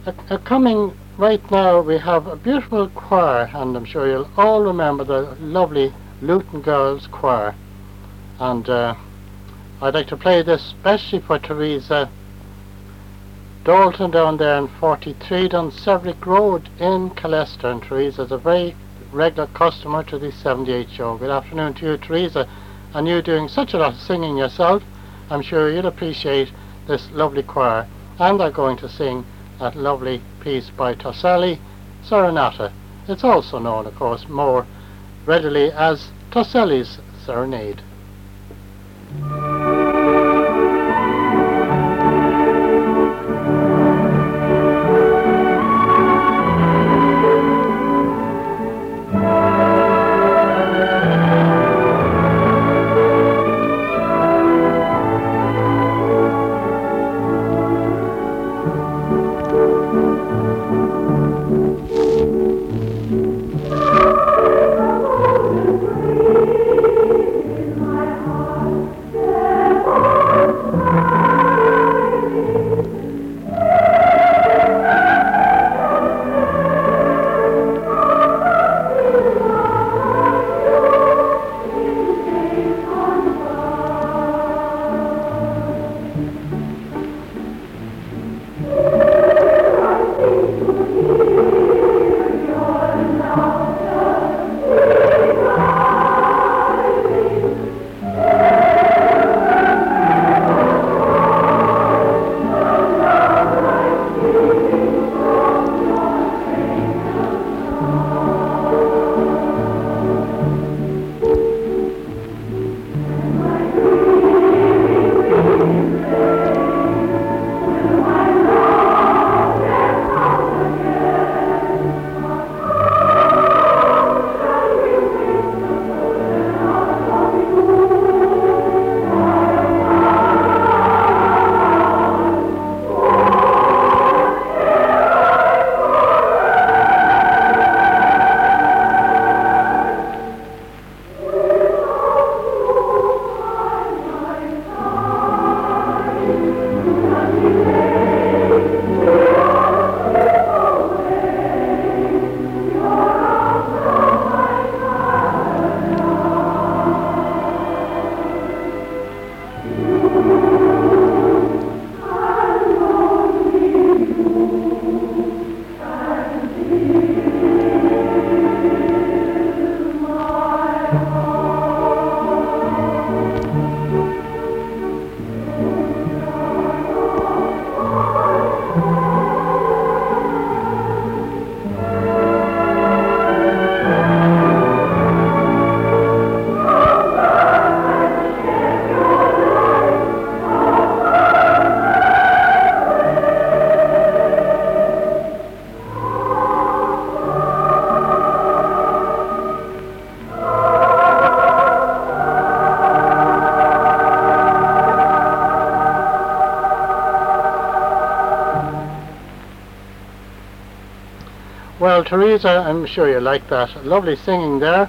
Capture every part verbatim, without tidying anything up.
Uh, uh, coming right now, we have a beautiful choir, and I'm sure you'll all remember the lovely Luton Girls Choir. And uh, I'd like to play this especially for Teresa Dalton down there in forty-three Dunseverick Road in Callester. And Teresa's a very regular customer to the seventy-eight show. Good afternoon to you, Teresa. And you doing such a lot of singing yourself, I'm sure you'll appreciate this lovely choir. And they're going to sing that lovely piece by Tosselli, Serenata. It's also known, of course, more readily as Tosselli's Serenade. Well, Teresa, I'm sure you like that. Lovely singing there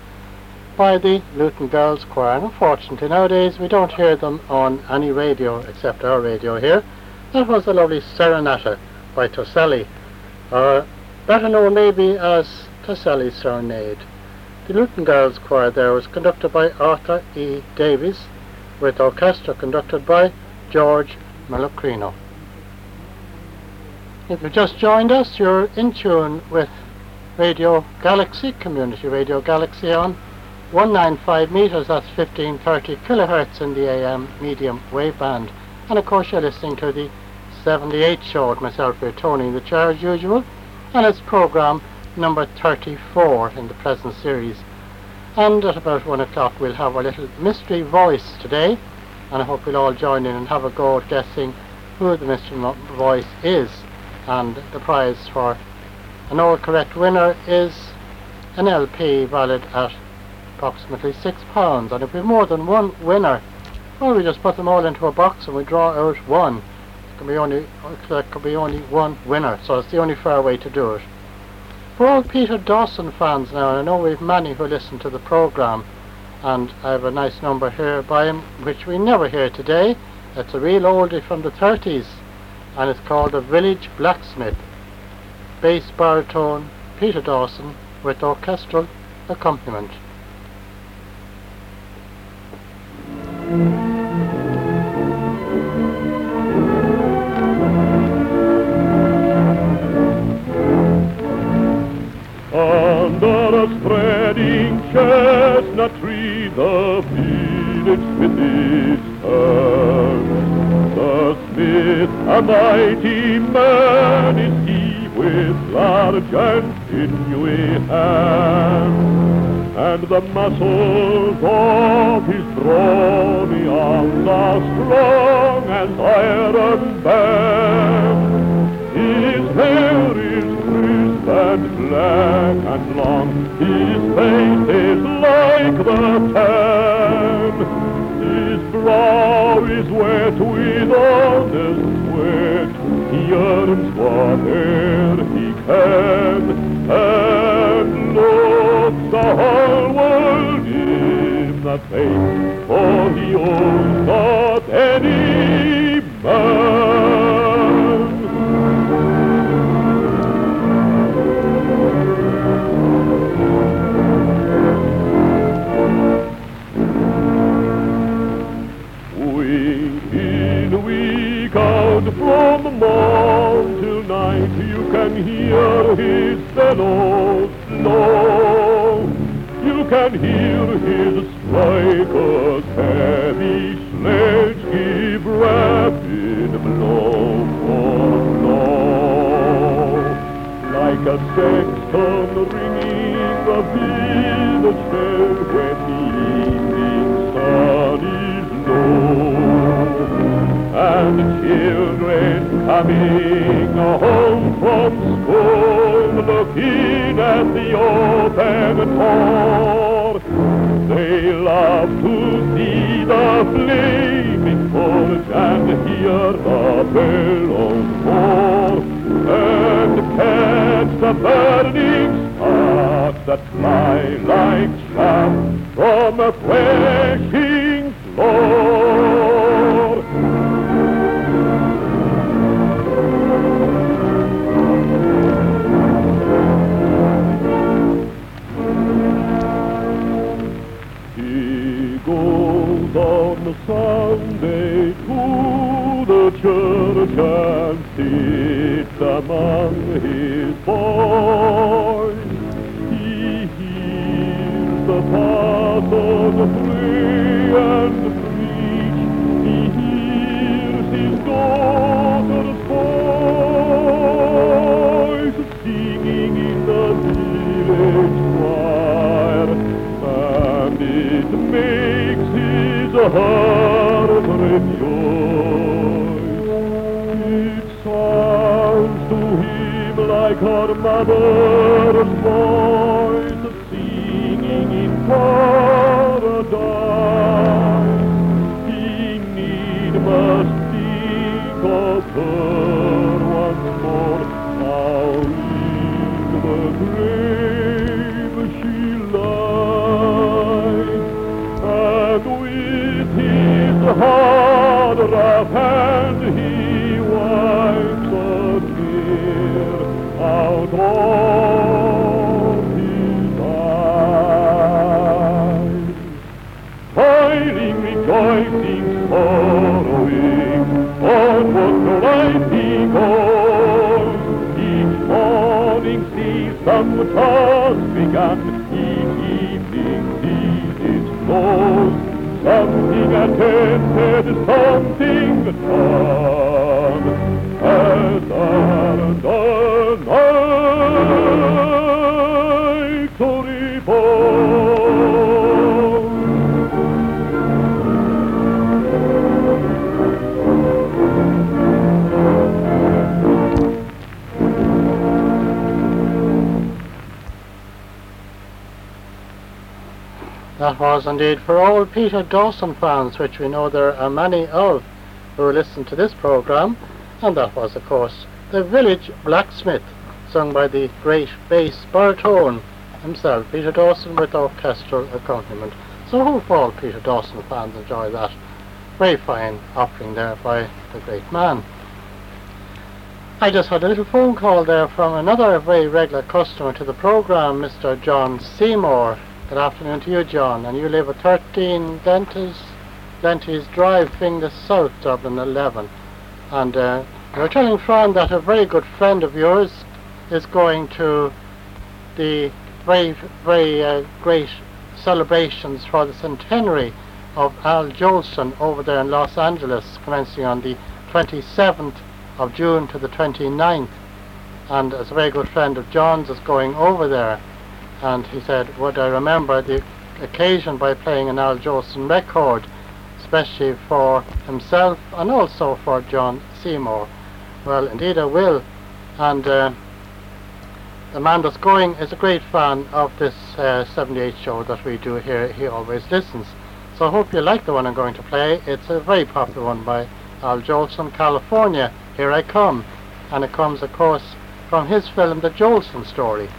by the Luton Girls Choir. And unfortunately, nowadays we don't hear them on any radio except our radio here. That was the lovely Serenata by Tosselli, or better known maybe as Tosselli's Serenade. The Luton Girls Choir there was conducted by Arthur E. Davies, with orchestra conducted by George Melocrino. If you've just joined us, you're in tune with Radio Galaxy, Community Radio Galaxy on one ninety-five meters, that's fifteen thirty kilohertz in the A M medium wave band. And of course you're listening to the seventy-eight show with myself here, Tony in the chair as usual, and it's programme number thirty-four in the present series. And at about one o'clock we'll have our little mystery voice today, and I hope we'll all join in and have a go at guessing who the mystery voice is. And the prize for an all correct winner is an L P valued at approximately six pounds. And if we have more than one winner, well, we just put them all into a box and we draw out one. It can be only, there could be only one winner, so it's the only fair way to do it. For all Peter Dawson fans now, and I know we have many who listen to the programme, and I have a nice number here by him which we never hear today. It's a real oldie from the thirties, and it's called The Village Blacksmith. bass baritone Peter Dawson with orchestral accompaniment. Under a spreading chestnut tree, the village smith is turned. The smith, a mighty man is he, with large and sinewy hands, and the muscles of his brawny arms are strong as iron bands. His hair is crisp and black and long, his face is like the tan. His brow is wet with honest sweat, he earns whatever he can, and looks the whole world in the face, for he owes not any man. From morn till night you can hear his bellows blow. You can hear his strikers' heavy sledge give rapid blow for blow. Like a sexton ringing the village bell when the evening sun is low, and children coming home from school, looking at the open door, they love to see the flaming forge and hear the bellows roar, and catch the burning sparks that fly like chaff from a threshing floor. On Sunday to the church and sits among his boys. He hears the parson pray and preach. He hears his daughter's voice singing in the village choir, and it makes his heart rejoice. It sounds to him like her mother's voice singing in paradise. He need must think of her once more, how in the grave she lies, and with his hard rough hand he wipes a tear out of his eyes. Smiling, rejoicing, sorrowing, onward the light he goes. Each morning sees some task begun, each evening sees its close. Something attended, something done, as are the night to repose. That was indeed for all Peter Dawson fans, which we know there are many of who listen to this programme, and that was, of course, The Village Blacksmith, sung by the great bass baritone himself, Peter Dawson, with orchestral accompaniment. So hope all Peter Dawson fans enjoy that very fine offering there by the great man. I just had a little phone call there from another very regular customer to the programme, Mister John Seymour. Good afternoon to you, John. And you live at thirteen Glenties, Glenties Drive, Finglas South, Dublin eleven. And uh, you were telling Fran that a very good friend of yours is going to the very, very uh, great celebrations for the centenary of Al Jolson over there in Los Angeles, commencing on the twenty-seventh of June to the twenty-ninth. And as a very good friend of John's is going over there, and he said, would I remember the occasion by playing an Al Jolson record, especially for himself and also for John Seymour. Well, indeed I will. And uh, the man that's going is a great fan of this uh, seventy-eight show that we do here. He always listens. So I hope you like the one I'm going to play. It's a very popular one by Al Jolson, California, Here I Come. And it comes, of course, from his film, The Jolson Story.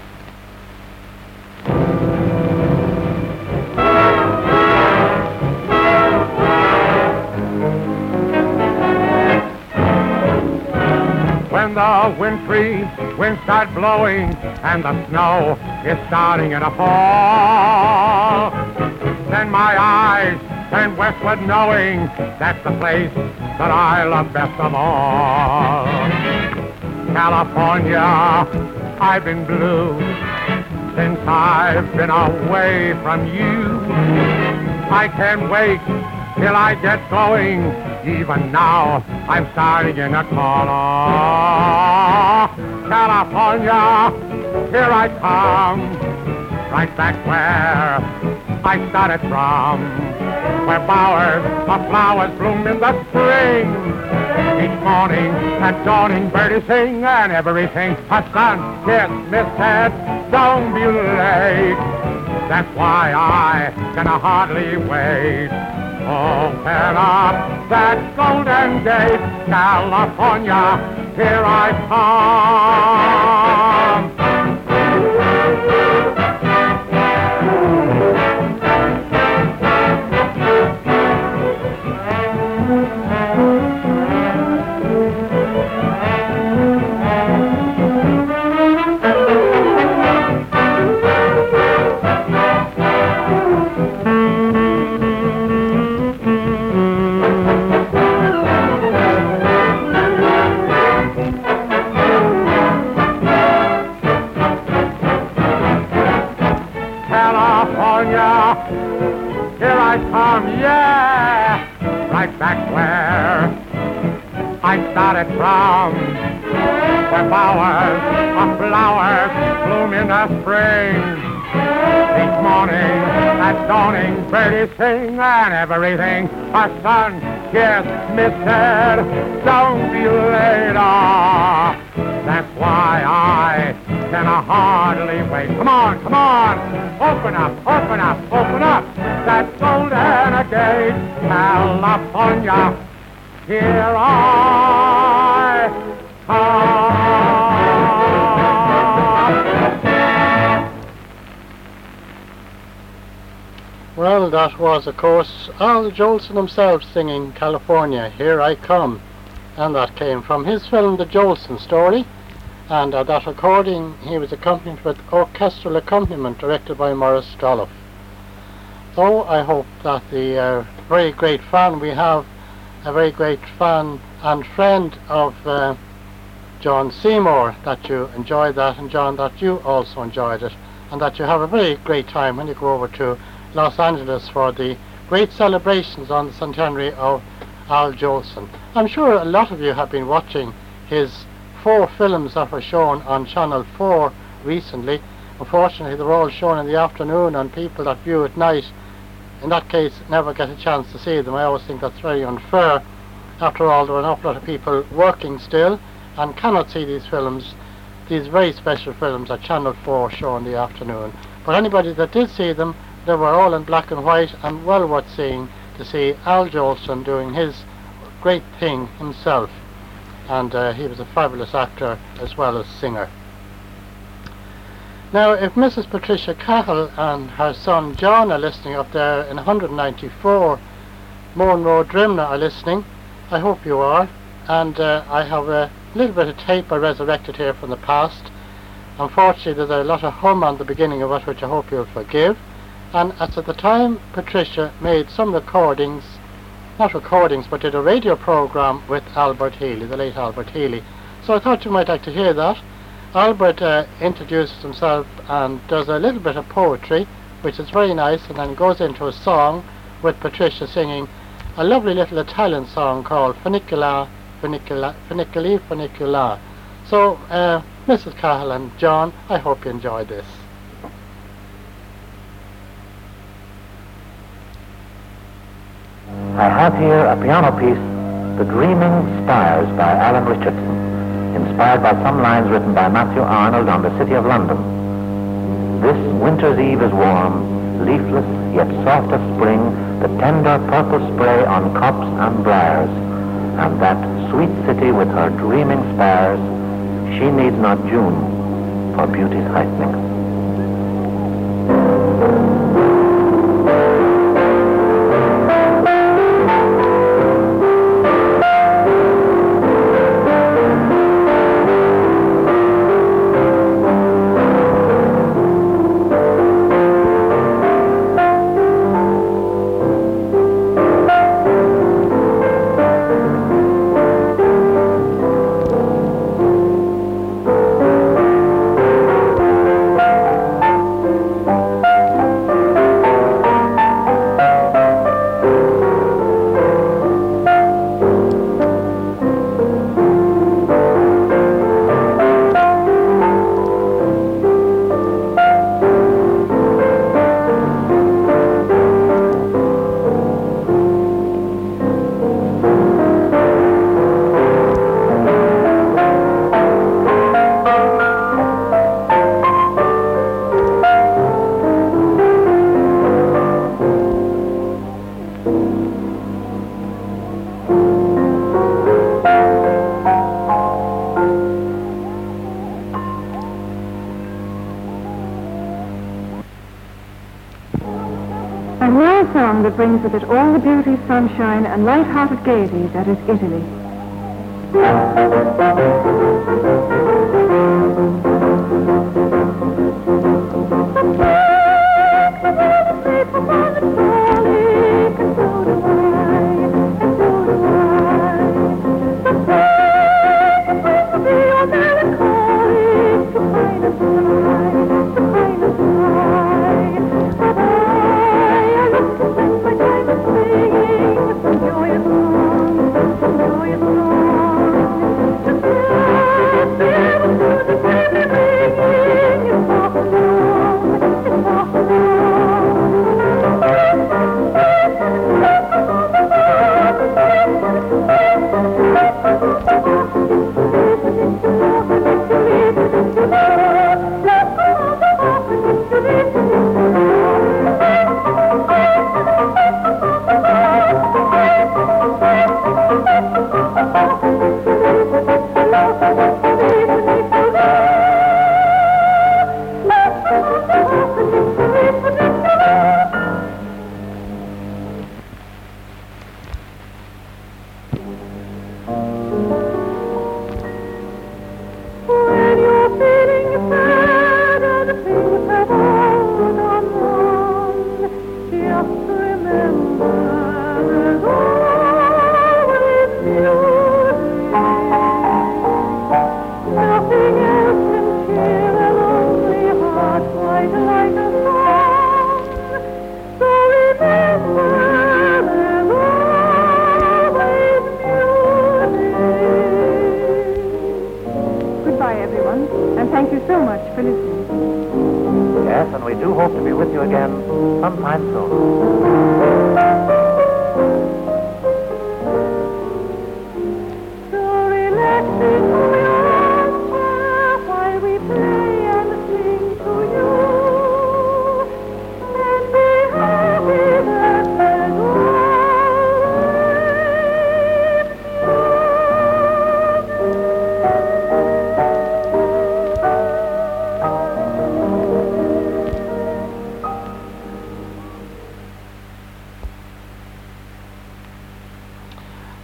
When the wintry winds start blowing and the snow is starting to fall, then my eyes turn westward knowing that's the place that I love best of all. California, I've been blue since I've been away from you. I can't wait till I get going. Even now, I'm starting to call. Oh, California, here I come, right back where I started from, where bowers of flowers bloom in the spring. Each morning at dawning, birdies sing and everything. A sun, kiss, mishead, don't be late. That's why I can hardly wait. Open up that golden gate, California, here I come. Here I come, yeah, right back where I started from, where bowers of flowers bloom in the spring. Each morning at dawning, birdies sing and everything. A sun kiss, misted, don't be late. Oh, that's why I can hardly wait. Come on, come on, open up, open up, open up that golden gate, California, here I come. Well, that was, of course, Al Jolson himself singing California, Here I Come. And that came from his film, The Jolson Story. And uh, that recording, he was accompanied with orchestral accompaniment directed by Maurice Stolliff. So I hope that the uh, very great fan we have, a very great fan and friend of uh, John Seymour, that you enjoyed that, and John, that you also enjoyed it, and that you have a very great time when you go over to Los Angeles for the great celebrations on the centenary of Al Jolson. I'm sure a lot of you have been watching his four films that were shown on Channel four recently. Unfortunately, they were all shown in the afternoon, and people that view at night, in that case, never get a chance to see them. I always think that's very unfair. After all, there are an awful lot of people working still and cannot see these films, these very special films that Channel four show in the afternoon. But anybody that did see them, they were all in black and white and well worth seeing, to see Al Jolson doing his great thing himself. And uh, he was a fabulous actor as well as singer. Now, if Missus Patricia Cahill and her son John are listening up there in one ninety-four Moan Road, Drimna, are listening, I hope you are. And uh, I have a a little bit of tape I resurrected here from the past. Unfortunately, there's a lot of hum on the beginning of it, which I hope you'll forgive. And as at the time, Patricia made some recordings, not recordings, but did a radio program with Albert Healy, the late Albert Healy. So I thought you might like to hear that. Albert uh, introduces himself and does a little bit of poetry, which is very nice, and then goes into a song with Patricia singing a lovely little Italian song called Funicula, Funicula, Funiculi, Funicula. So, uh, Missus Cahill and John, I hope you enjoy this. I have here a piano piece, The Dreaming Spires by Alan Richardson, inspired by some lines written by Matthew Arnold on the City of London. This winter's eve is warm, leafless, yet soft as spring, the tender purple spray on copse and briars, and that sweet city with her dreaming spires, she needs not June for beauty's heightening. That brings with it all the beauty, sunshine, and light-hearted gaiety that is Italy.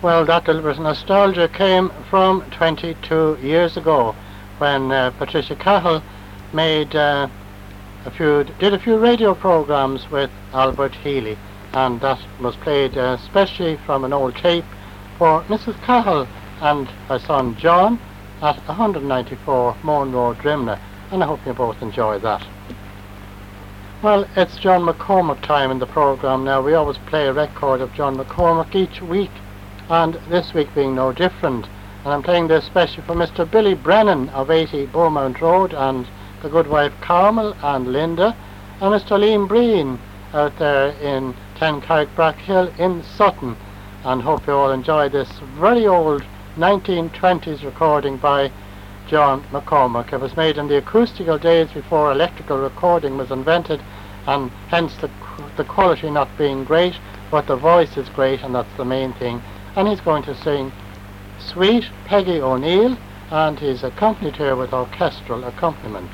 Well, that little bit of nostalgia came from twenty-two years ago when uh, Patricia Cahill made uh, a few, did a few radio programs with Albert Healy, and that was played uh, especially from an old tape for Missus Cahill and her son John at one ninety-four Moan Road, Drimna, and I hope you both enjoy that. Well, it's John McCormack time in the programme now. We always play a record of John McCormack each week, and this week being no different. And I'm playing this especially for Mister Billy Brennan of eighty Beaumont Road, and the good wife Carmel and Linda, and Mister Liam Breen out there in ten Carrickbrack Hill in Sutton. And hope you all enjoy this very old nineteen twenties recording by John McCormack. It was made in the acoustical days before electrical recording was invented, and hence the, the quality not being great, but the voice is great, and that's the main thing. And he's going to sing Sweet Peggy O'Neill, and he's accompanied here with orchestral accompaniment.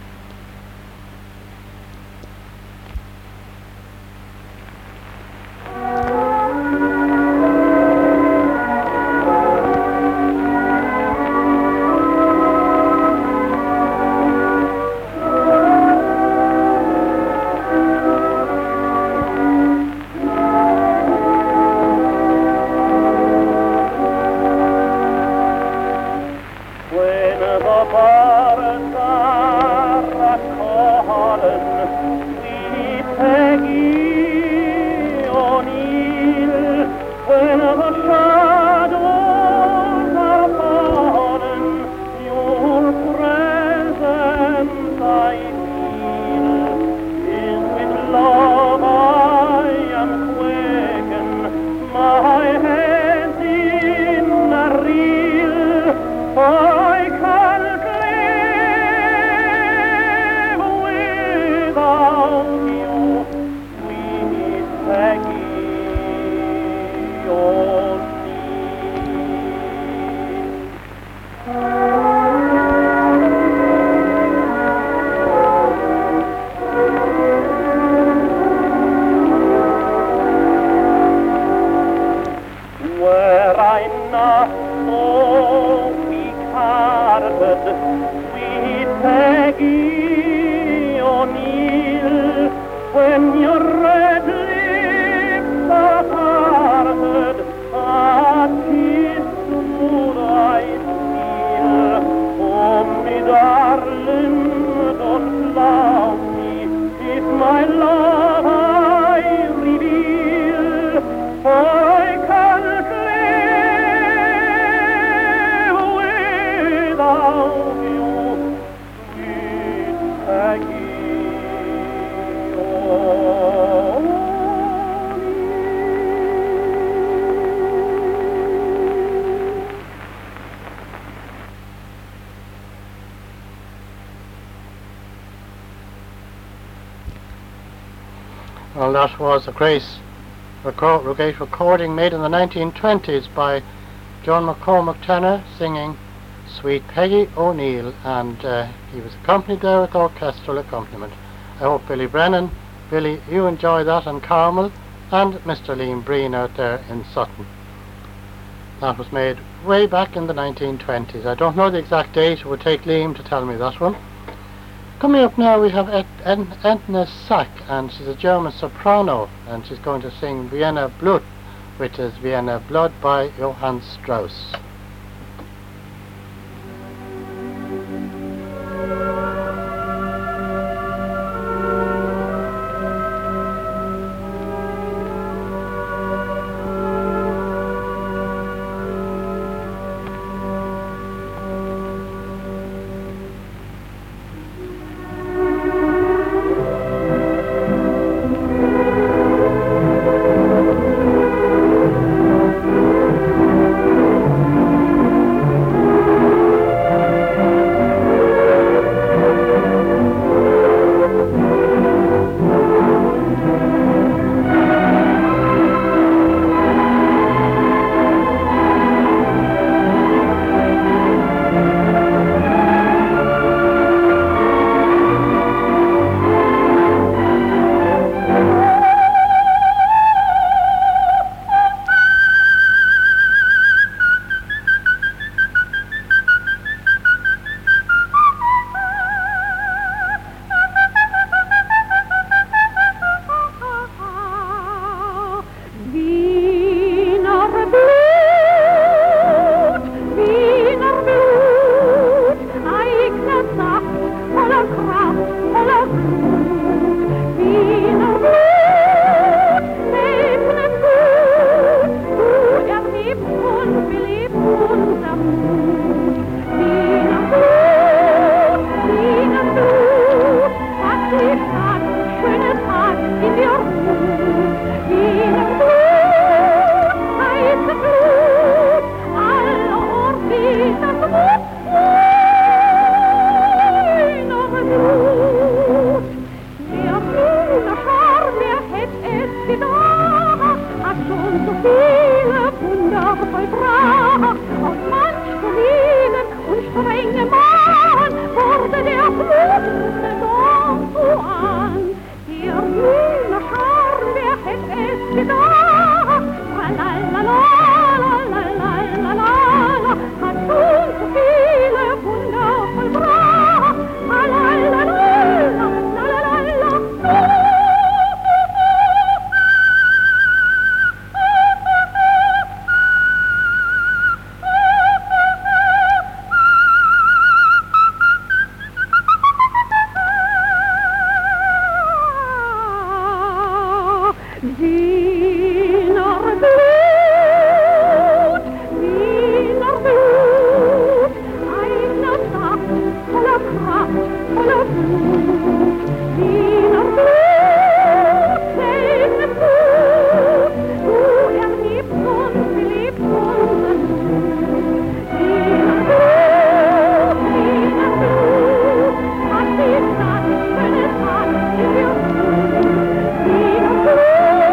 Well, that was a great, record, great recording made in the nineteen twenties by John McCormack tenor singing Sweet Peggy O'Neill, and uh, he was accompanied there with orchestral accompaniment. I hope Billy Brennan, Billy, you enjoy that, and Carmel, and Mister Liam Breen out there in Sutton. That was made way back in the nineteen twenties. I don't know the exact date. It would take Liam to tell me that one. Coming up now we have Et- En- Edna Sack, and she's a German soprano, and she's going to sing Vienna Blut, which is Vienna Blood by Johann Strauss. Thank you. Wiener Saft, voller Kraft, voller Blut. Wiener Blut, lebt es gut, du erlebst und belebst unser Mut. Wiener Blut, Wiener Blut, hat die Stadt, schönes hat in dir Ruht. Wiener Blut, heißes Blut, aller Ort ist das Mut. Wiener Blut, der Wiener Charme, wer hätt es gedacht, hat schon so viele Wunder vollbracht. Aus manch soliden und strenge Mann wurde der blutende Don Juan. Der Wiener Charme, wer hätt es gedacht, tralalala, lalalala, hat schon so viele Wunder vollbracht. Tralalala, lalalala, Wiener Blut, Wiener Blut, einer Saft voller Kraft, voller Blut. Wiener Blut, seltenes Blut, du erlebst und belebst unseren Mut. Wiener Blut, Wiener Blut, hat die Stadt schönes Hat in dir Ruht. Wiener Blut,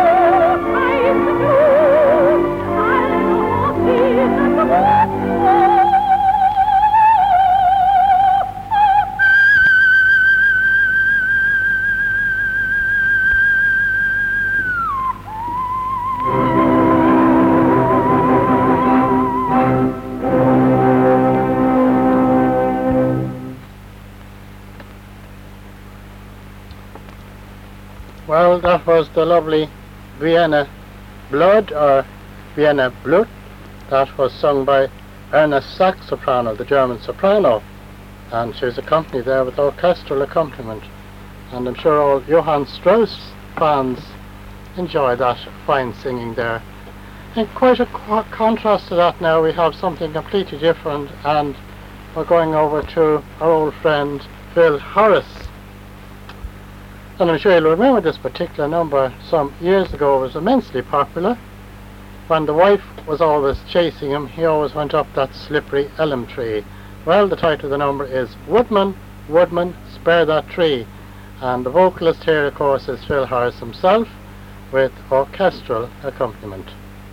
Well, that was the lovely Vienna Blood, or Vienna Blut. That was sung by Ernest Sax soprano, the German soprano, and she was accompanied there with orchestral accompaniment. And I'm sure all Johann Strauss fans enjoy that fine singing there. In quite a qu- contrast to that now, we have something completely different, and we're going over to our old friend Phil Harris. And I'm sure you'll remember this particular number some years ago. It was immensely popular. When the wife was always chasing him, he always went up that slippery elm tree. Well, the title of the number is Woodman, Woodman, Spare That Tree. And the vocalist here, of course, is Phil Harris himself, with orchestral accompaniment.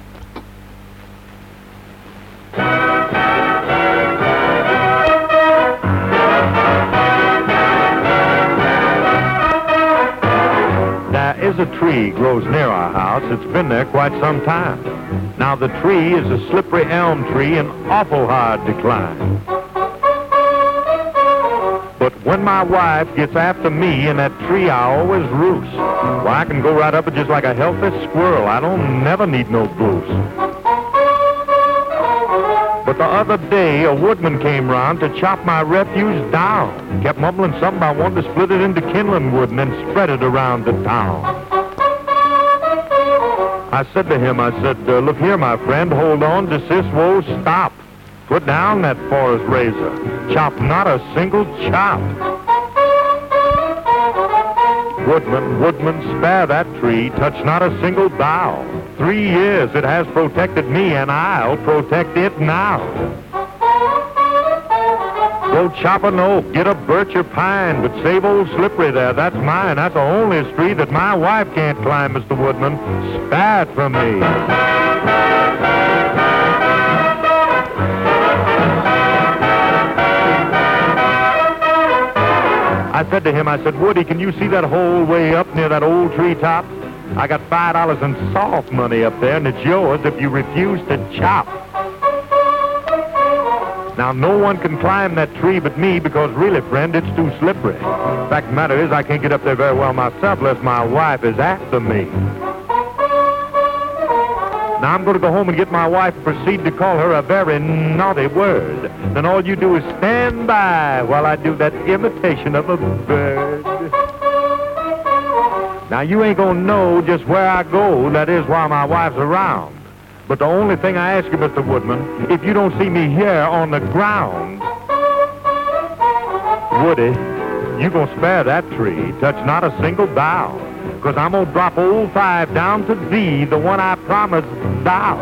There is a tree grows near our house. It's been there quite some time. Now the tree is a slippery elm tree and awful hard to climb. But when my wife gets after me in that tree, I always roost. Why, I can go right up it just like a healthy squirrel. I don't never need no boost. But the other day, a woodman came round to chop my refuse down. Kept mumbling something about wanting to split it into kindling wood and then spread it around the town. I said to him, I said, uh, look here, my friend, hold on, desist, whoa, stop. Put down that forest razor. Chop not a single chop. Woodman, woodman, spare that tree. Touch not a single bough. Three years it has protected me, and I'll protect it now. Go chop an oak, get a birch or pine, but save old Slippery there, that's mine. That's the only tree that my wife can't climb, Mister Woodman. Spare it from me. I said to him, I said, Woody, can you see that hole way up near that old treetop? I got five dollars in soft money up there, and it's yours if you refuse to chop. Now, no one can climb that tree but me because, really, friend, it's too slippery. Fact of the matter is, I can't get up there very well myself unless my wife is after me. Now, I'm going to go home and get my wife and proceed to call her a very naughty word. Then all you do is stand by while I do that imitation of a bird. Now, you ain't going to know just where I go, that is, while my wife's around. But the only thing I ask you, Mister Woodman, if you don't see me here on the ground, Woody, you going to spare that tree, touch not a single bough, because I'm going to drop old Five down to thee, the one I promised thou.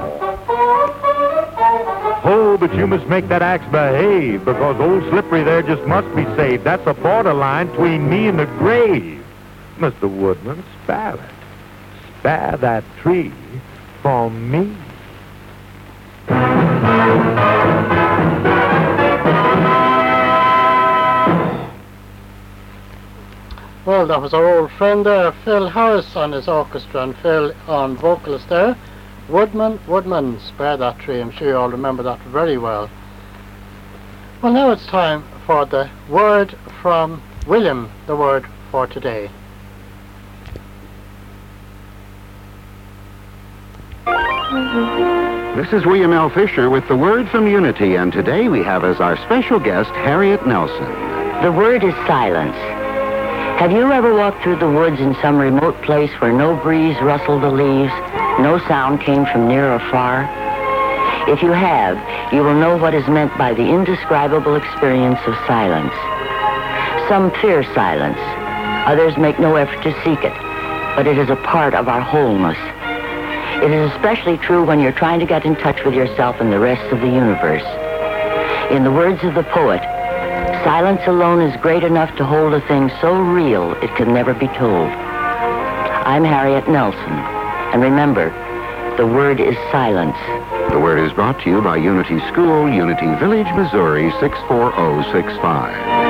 Oh, but you must make that axe behave, because old Slippery there just must be saved. That's a borderline between me and the grave. Mister Woodman, spare it. Spare that tree for me. Well, that was our old friend there, Phil Harris on his orchestra and Phil on vocals there. Woodman, Woodman, spare that tree. I'm sure you all remember that very well. Well, now it's time for the word from William, the word for today. This is William L. Fisher with the word from Unity, and today we have as our special guest Harriet Nelson. The word is silence. Have you ever walked through the woods in some remote place where no breeze rustled the leaves, no sound came from near or far? If you have, you will know what is meant by the indescribable experience of silence. Some fear silence. Others make no effort to seek it, but it is a part of our wholeness. It is especially true when you're trying to get in touch with yourself and the rest of the universe. In the words of the poet, silence alone is great enough to hold a thing so real it can never be told. I'm Harriet Nelson, and remember, the word is silence. The word is brought to you by Unity School, Unity Village, Missouri, six four zero six five.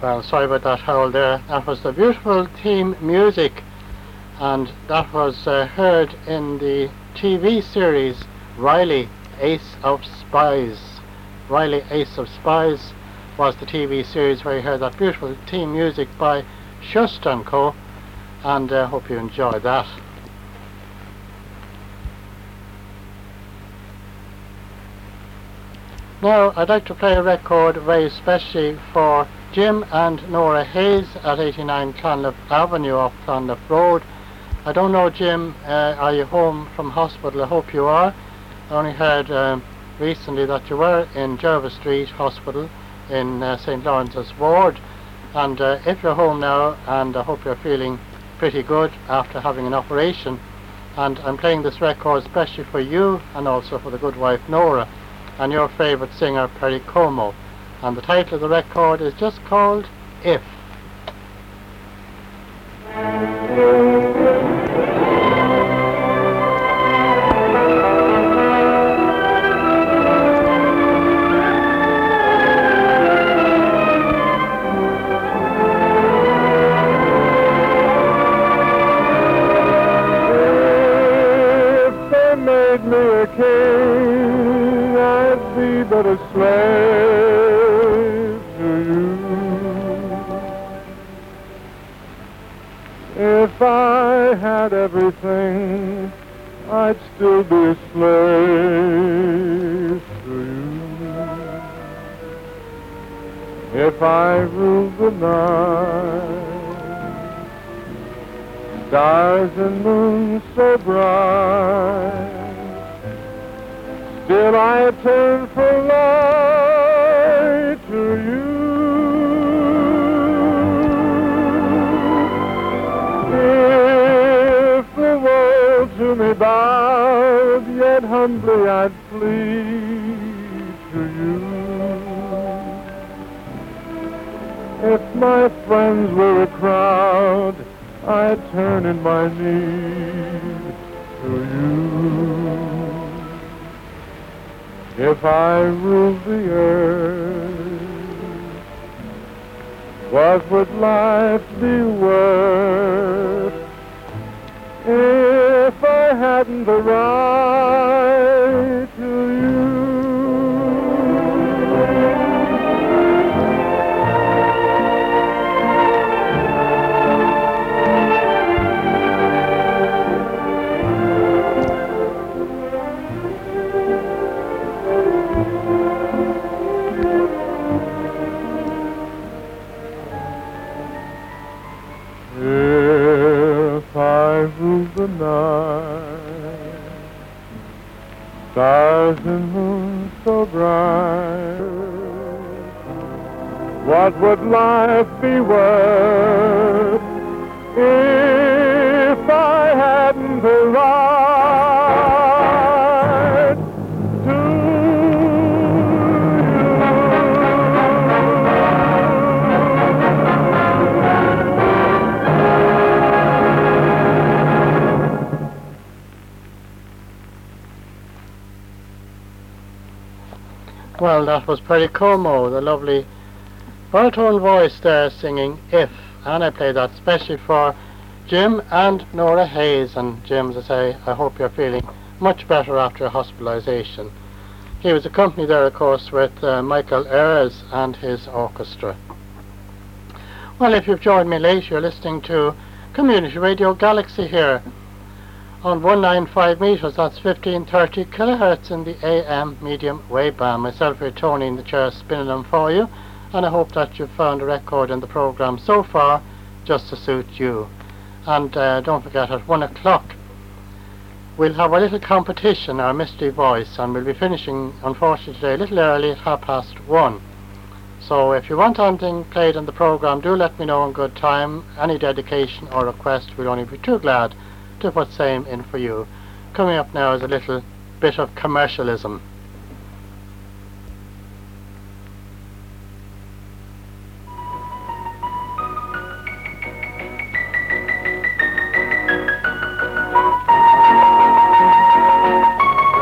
Well, sorry about that howl there. That was the beautiful theme music, and that was uh, heard in the T V series Riley, Ace of Spies. Riley, Ace of Spies was the T V series where you heard that beautiful theme music by Schuster and Co. And I uh, hope you enjoyed that. Now, I'd like to play a record very specially for Jim and Nora Hayes at eighty-nine Clonliffe Avenue off Clonliffe Road. I don't know, Jim, uh, are you home from hospital? I hope you are. I only heard um, recently that you were in Jervis Street Hospital in uh, Saint Lawrence's ward. And uh, if you're home now, and I hope you're feeling pretty good after having an operation, and I'm playing this record especially for you and also for the good wife Nora and your favourite singer Perry Como. And the title of the record is just called If. But a slave to you. If I had everything, I'd still be a slave to you. If I ruled the night, stars and moon so bright, still I turn for light to you. If the world to me bowed, yet humbly I'd plead to you. If my friends were a crowd, I'd turn in my need to you. If I ruled the earth, what would life be worth if I hadn't the right to you? The night, stars and moon so bright, what would life be worth if I hadn't the right to Well, that was Perry Como, the lovely baritone voice there singing If. And I played that especially for Jim and Nora Hayes. And Jim, as I say, I hope you're feeling much better after hospitalisation. He was accompanied there, of course, with uh, Michael Ayres and his orchestra. Well, if you've joined me late, you're listening to Community Radio Galaxy here on one ninety-five metres, that's fifteen thirty kilohertz in the A M medium wave band. Myself here, Tony, in the chair spinning them for you, and I hope that you've found a record in the programme so far just to suit you. And uh, don't forget, at one o'clock we'll have a little competition, our mystery voice, and we'll be finishing, unfortunately, today a little early at half past one. So if you want anything played in the programme, do let me know in good time. Any dedication or request, we'll only be too glad to put same in for you. Coming up now is a little bit of commercialism.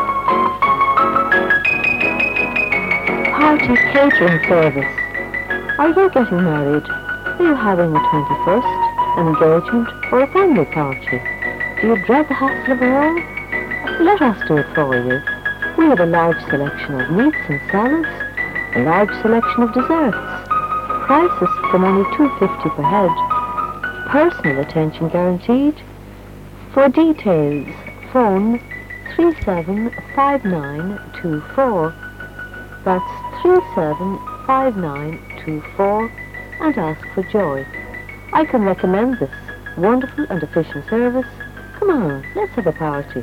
Party catering service. Are you getting married? Are you having a twenty-first, an engagement, or a family party? Do you dread the hassle of it all? Let us do it for you. We have a large selection of meats and salads, a large selection of desserts. Prices from only two dollars and fifty cents per head. Personal attention guaranteed. For details, phone three seven five nine two four. That's three seven five nine two four and ask for Joy. I can recommend this wonderful and efficient service. Come on, let's have a party.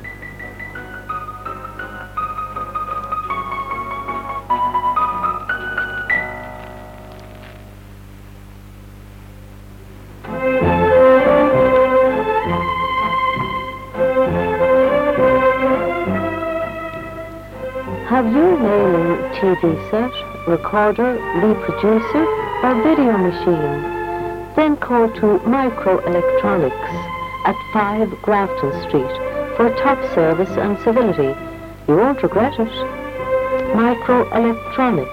Have you an ailing T V set, recorder, reproducer, or video machine? Then call to Microelectronics at five Grafton Street for top service and civility. You won't regret it. Microelectronics.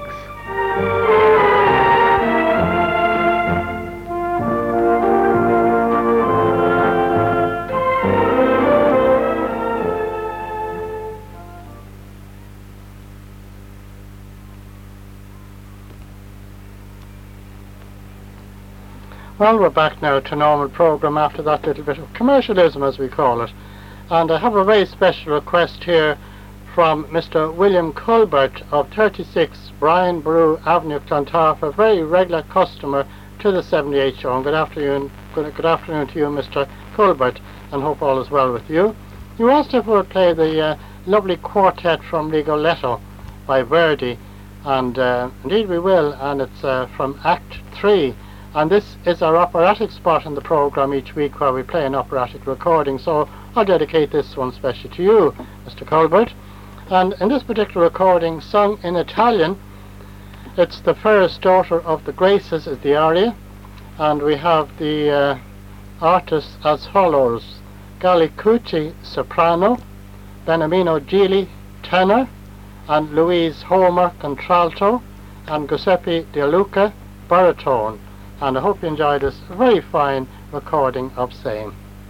Well, we're back now to normal programme after that little bit of commercialism, as we call it. And I have a very special request here from Mister William Colbert of thirty-six Brian Brew Avenue, Clontarf, a very regular customer to the seventy-eight show. And good afternoon, good, good afternoon to you, Mister Colbert, and hope all is well with you. You asked if we would play the uh, lovely quartet from Rigoletto by Verdi, and uh, indeed we will, and it's uh, from Act three. And this is our operatic spot in the programme each week where we play an operatic recording. So I'll dedicate this one specially to you, Mister Colbert. And in this particular recording, sung in Italian, it's The Fairest Daughter of the Graces is the aria. And we have the uh, artists as follows: Gali Cucci, soprano, Beniamino Gili, tenor, and Louise Homer, contralto, and Giuseppe De Luca, baritone. And I hope you enjoy this very fine recording of same.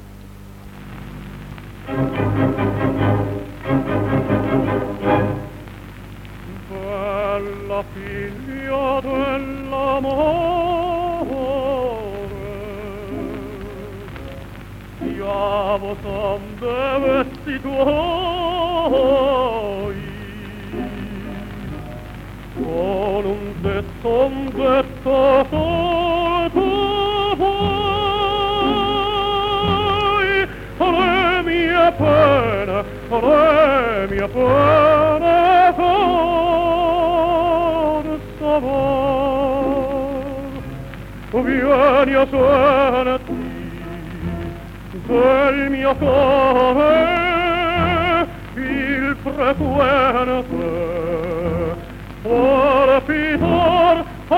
Bella figlia dell'amore, siamo son vesti tuoi, con un detto, un detto tu vuoi, le mie pene, le mie pene con savor. Vieni a senti del mio cuore il frequente Orpitor, oh,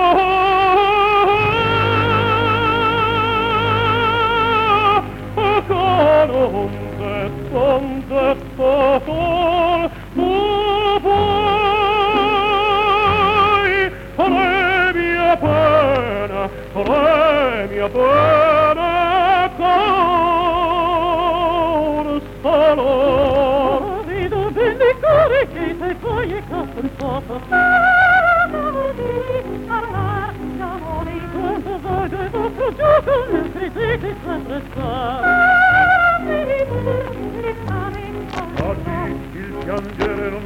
con un detto, un detto sol, tu vuoi, le mie pene, le mie pene, con salor. Vedo bene cuore che sei poi e capensato. Oggi il piangere non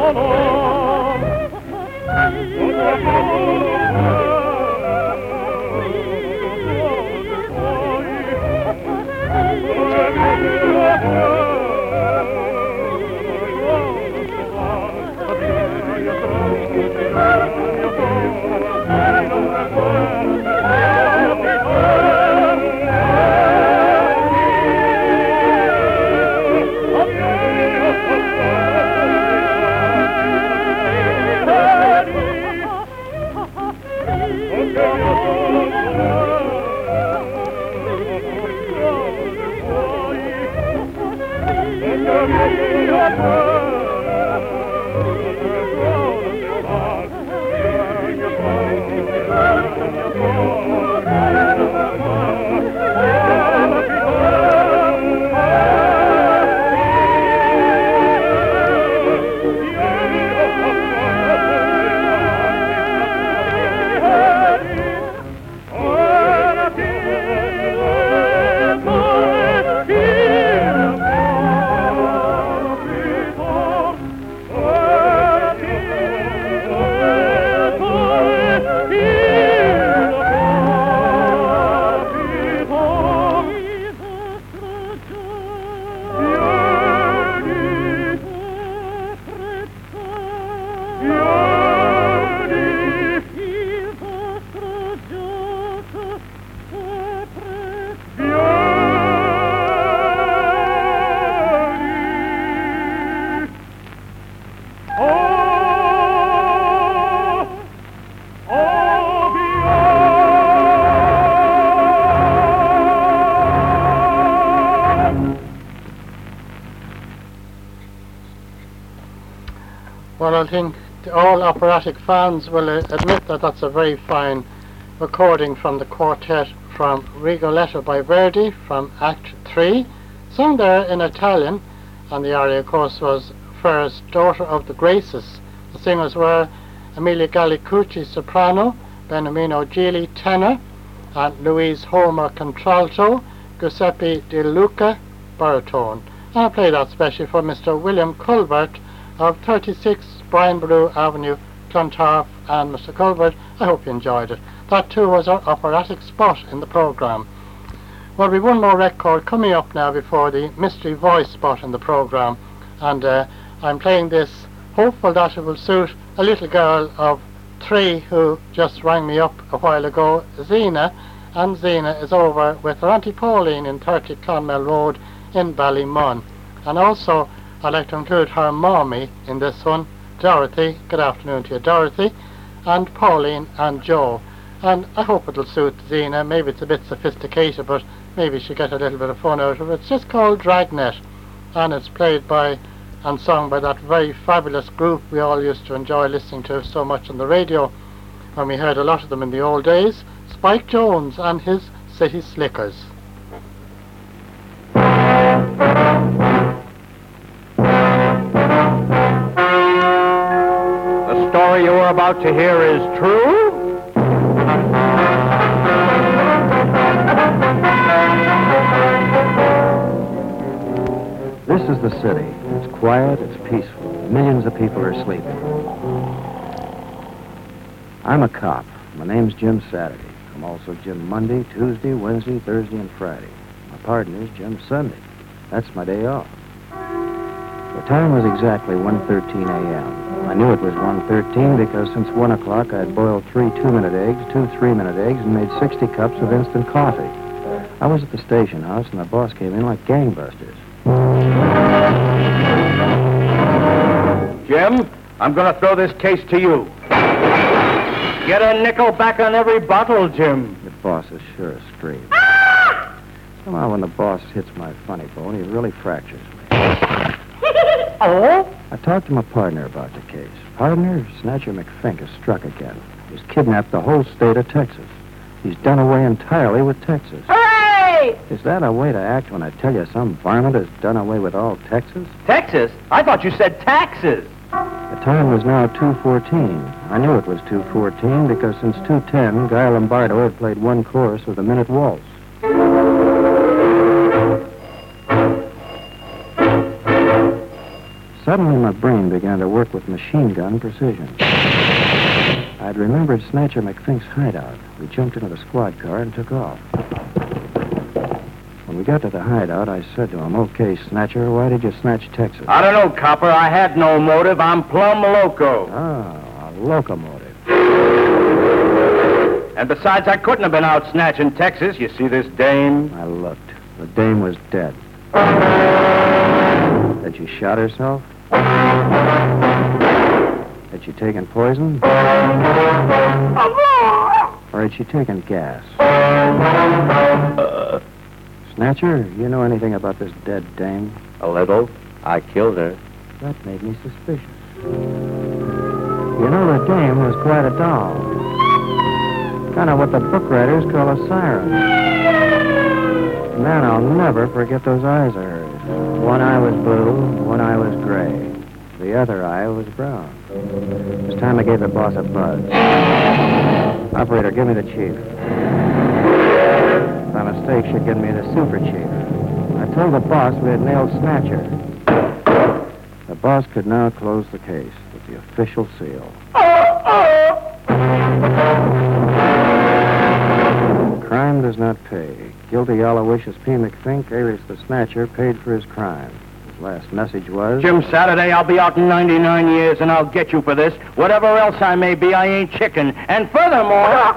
Well, I think all operatic fans will uh, admit that that's a very fine recording from the quartet from Rigoletto by Verdi from Act three, sung there in Italian, and the aria, of course, was First Daughter of the Graces. The singers were Emilia Gallicucci, soprano, Beniamino Gili, tenor, and Louise Homer, contralto, Giuseppe De Luca, baritone. And I play that specially for Mister William Culbert of thirty-six Brian Boru Avenue, Clontarf, and Mister Culbert, I hope you enjoyed it. That too was our operatic spot in the programme. Well, we've one more record coming up now before the mystery voice spot in the programme, and uh, I'm playing this, hopeful that it will suit a little girl of three who just rang me up a while ago, Zena, and Zena is over with her Auntie Pauline in thirty Clonmel Road in Ballymun. And also I'd like to include her mommy in this one, Dorothy. Good afternoon to you, Dorothy, and Pauline and Joe. And I hope it'll suit Zena. Maybe it's a bit sophisticated, but maybe she'll get a little bit of fun out of it. It's just called Dragnet, and it's played by and sung by that very fabulous group we all used to enjoy listening to so much on the radio when we heard a lot of them in the old days, Spike Jones and his City Slickers. The story you are about to hear is true? This is the city. It's quiet, it's peaceful. Millions of people are sleeping. I'm a cop. My name's Jim Saturday. I'm also Jim Monday, Tuesday, Wednesday, Thursday, and Friday. My partner's Jim Sunday. That's my day off. The time was exactly one thirteen a.m. I knew it was one thirteen because since one o'clock I'd boiled three two-minute eggs, two three-minute eggs, and made sixty cups of instant coffee. I was at the station house, and the boss came in like gangbusters. Jim, I'm going to throw this case to you. Get a nickel back on every bottle, Jim. The boss is sure a scream. Somehow when the boss hits my funny bone, he really fractures me. Oh? I talked to my partner about the case. Partner, Snatcher McFink has struck again. He's kidnapped the whole state of Texas. He's done away entirely with Texas. Hooray! Is that a way to act when I tell you some varmint has done away with all Texas? Texas? I thought you said taxes. The time was now two fourteen. I knew it was two fourteen because since two ten, Guy Lombardo had played one chorus of the Minute Waltz. Suddenly my brain began to work with machine gun precision. I'd remembered Snatcher McFink's hideout. We jumped into the squad car and took off. When we got to the hideout, I said to him, "Okay, Snatcher, why did you snatch Texas?" I don't know, Copper. I had no motive. I'm plumb loco. Ah, a locomotive. And besides, I couldn't have been out snatching Texas. You see this dame? I looked. The dame was dead. Had she shot herself? Had she taken poison? Or had she taken gas? Uh, Snatcher, you know anything about this dead dame? A little. I killed her. That made me suspicious. You know, the dame was quite a doll. Kind of what the book writers call a siren. Man, I'll never forget those eyes of hers. One eye was blue, one eye was gray. The other eye was brown. This time I gave the boss a buzz. Operator, give me the chief. By mistake, should give me the super chief. I told the boss we had nailed Snatcher. The boss could now close the case with the official seal. Crime does not pay. Guilty Aloysius P. McFink, alias the Snatcher, paid for his crime. His last message was... Jim Saturday, I'll be out in ninety-nine years, and I'll get you for this. Whatever else I may be, I ain't chicken. And furthermore...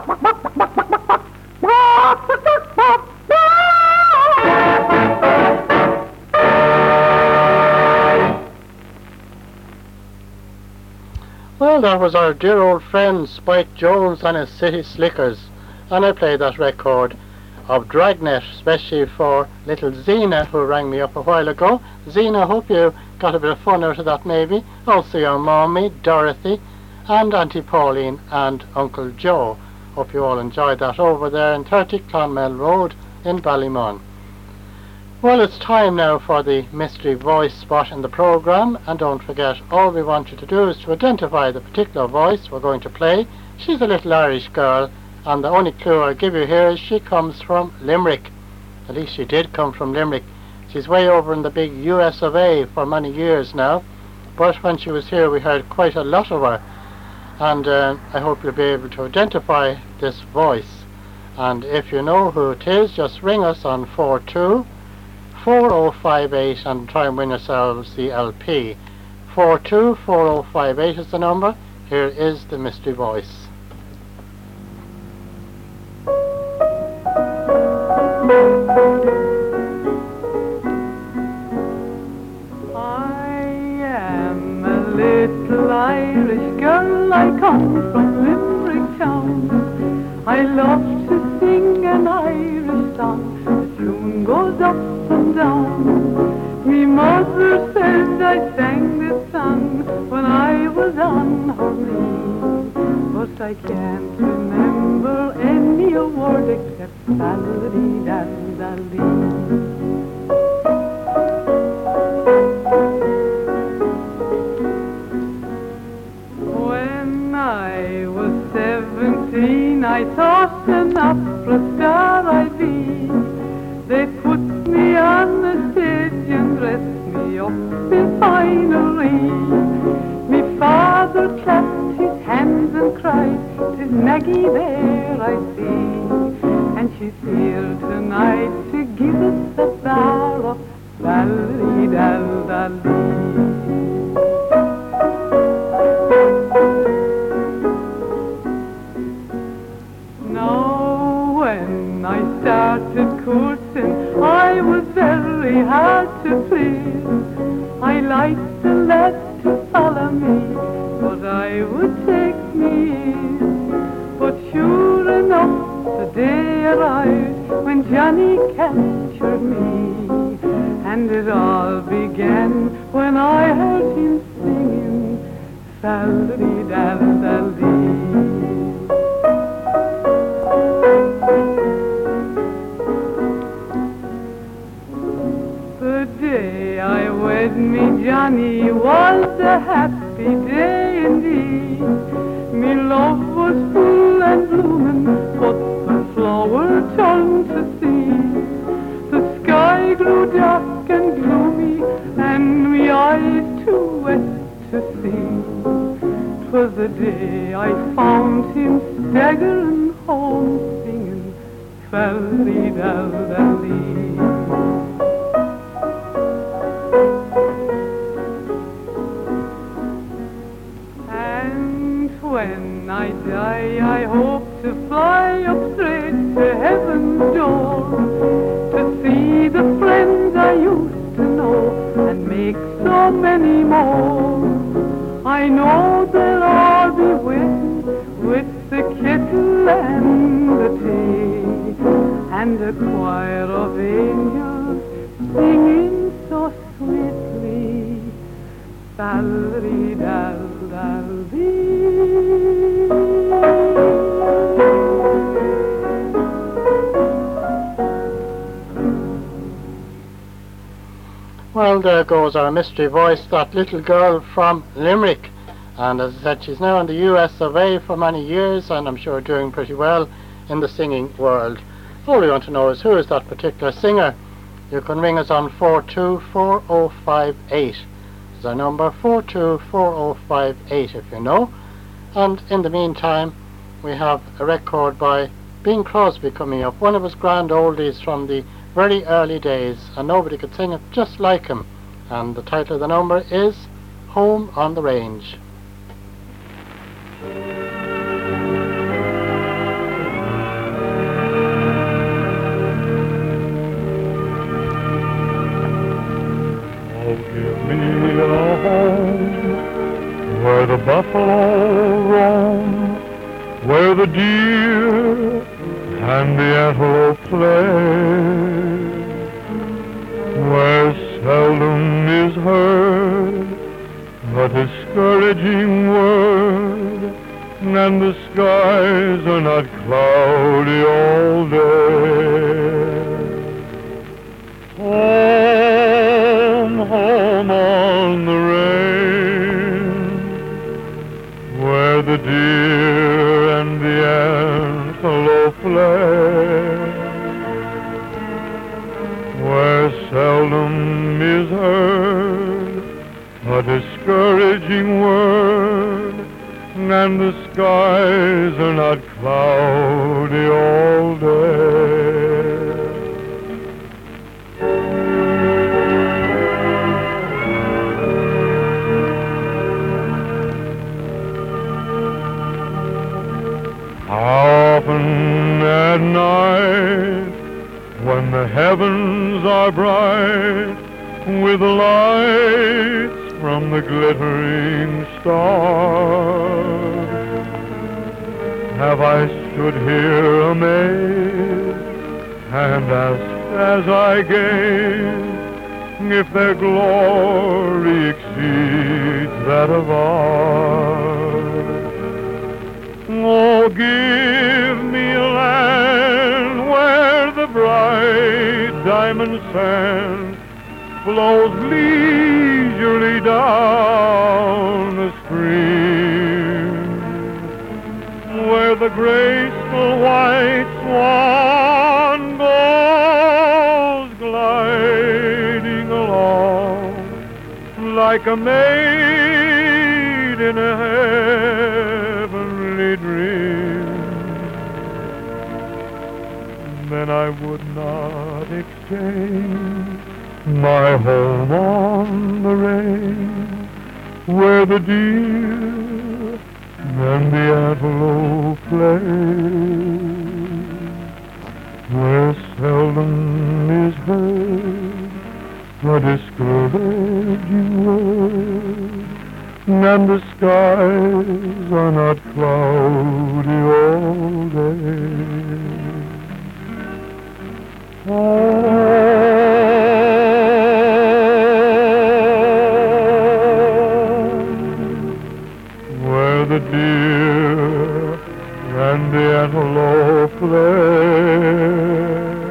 Well, that was our dear old friend Spike Jones and his City Slickers. And I played that record of Dragnet, especially for little Zena, who rang me up a while ago. Zena, hope you got a bit of fun out of that maybe. Also your mommy, Dorothy, and Auntie Pauline and Uncle Joe. Hope you all enjoyed that over there in thirty Clonmel Road in Ballymun. Well, it's time now for the mystery voice spot in the programme, and don't forget, all we want you to do is to identify the particular voice we're going to play. She's a little Irish girl, and the only clue I'll give you here is she comes from Limerick. At least she did come from Limerick. She's way over in the big U S of A for many years now, but when she was here we heard quite a lot of her, and uh, I hope you'll be able to identify this voice. And if you know who it is, just ring us on four two four oh five eight and try and win yourselves the L P. four two four oh five eight is the number. Here is the mystery voice. I am a little Irish girl, I come from Limerick town. I love to sing an Irish song, the tune goes up and down. Me mother said I sang this song when I was on her knee, but I can't remember any word except Ballady-Dal-Dal-Dee. When I was seventeen, I thought an opera star I'd be. They put me on the stage and dressed me up in finery. Me father clapped his hands and cried, "'Tis Maggie there I see, and she's here tonight to give us a bar of Ballady-Dal-Dal-Dee." Started courting, I was very hard to please. I liked the lads to follow me, but I would take me ease. But sure enough, the day arrived when Johnny captured me, and it all began when I heard him singing Ballady-Dal-Dal-Dee. I wed me Johnny was a happy day indeed. Me love was full and bloomin', but the flower turned to seed. The sky grew dark and gloomy, and me eyes too sing. 'Twas the day I found him staggering home, singing Fal-de-dal-dal-dee. And when I die, I hope to fly up straight to heaven's door, to see the friends I used to know and make so many more. I know they'll all be waiting with the kettle and the tea, and a choir of angels singing so sweetly, Fal-de-dal-dal-dee. Well, there goes our mystery voice, that little girl from Limerick. And as I said, she's now in the U S of A for many years, and I'm sure doing pretty well in the singing world. All we want to know is who is that particular singer. You can ring us on four two four oh five eight. Is our number four two four oh five eight if you know. And in the meantime, we have a record by Bing Crosby coming up, one of his grand oldies from the very early days, and nobody could sing it just like him. And the title of the number is Home on the Range. Oh, give me a home where the buffalo roam, where the deer and the antelope play, where seldom is heard a discouraging word, and the skies are not cloudy all day. Home, home on the range, where the deer and the antelope play, where seldom is heard a discouraging word, and the skies are not cloudy all day. How often at night, when the heavens are bright with lights from the glittering stars, have I stood here amazed and asked as I gaze if their glory exceeds that of ours. Oh, give me a land where the bright diamond sand flows leisurely down the stream, where the graceful white swan goes gliding along like a maid in a heavenly dream. Then I would not exchange my home on the range, where the deer and the antelope play, where seldom is heard a discouraging word, and the skies are not cloudy all day. Oh, the deer and the antelope play,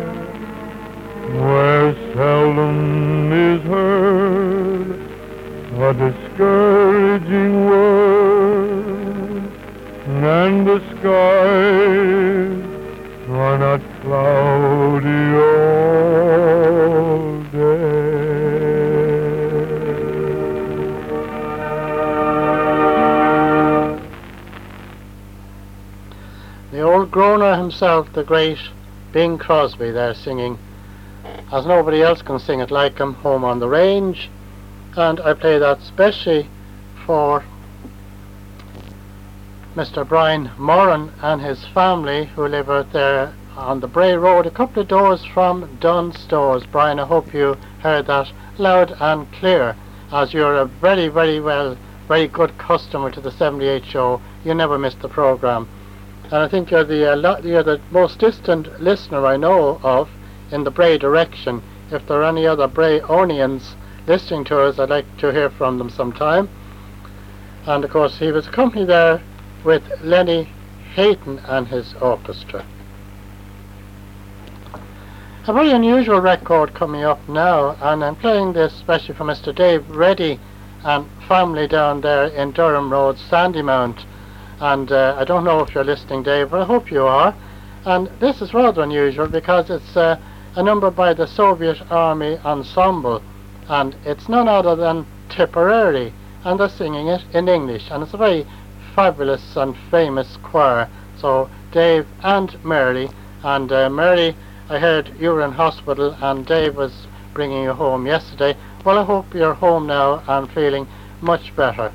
where seldom is heard a discouraging word, and the skies are not cloudy all day. groaner himself, the great Bing Crosby, there singing, as nobody else can sing it like him, Home on the Range. And I play that specially for Mister Brian Moran and his family, who live out there on the Bray Road, a couple of doors from Dunn's Stores. Brian, I hope you heard that loud and clear, as you're a very, very well, very good customer to the seventy-eight show. You never miss the programme. And I think you're the, uh, lo- you're the most distant listener I know of in the Bray direction. If there are any other Brayonians listening to us, I'd like to hear from them sometime. And of course he was accompanied there with Lenny Hayton and his orchestra. A very unusual record coming up now, and I'm playing this especially for Mister Dave Reddy and family down there in Durham Road, Sandymount. And uh, I don't know if you're listening, Dave, but I hope you are. And this is rather unusual because it's uh, a number by the Soviet Army Ensemble, and it's none other than Tipperary, and they're singing it in English, and it's a very fabulous and famous choir. So Dave and Mary, and uh, Mary, I heard you were in hospital and Dave was bringing you home yesterday. Well, I hope you're home now and feeling much better.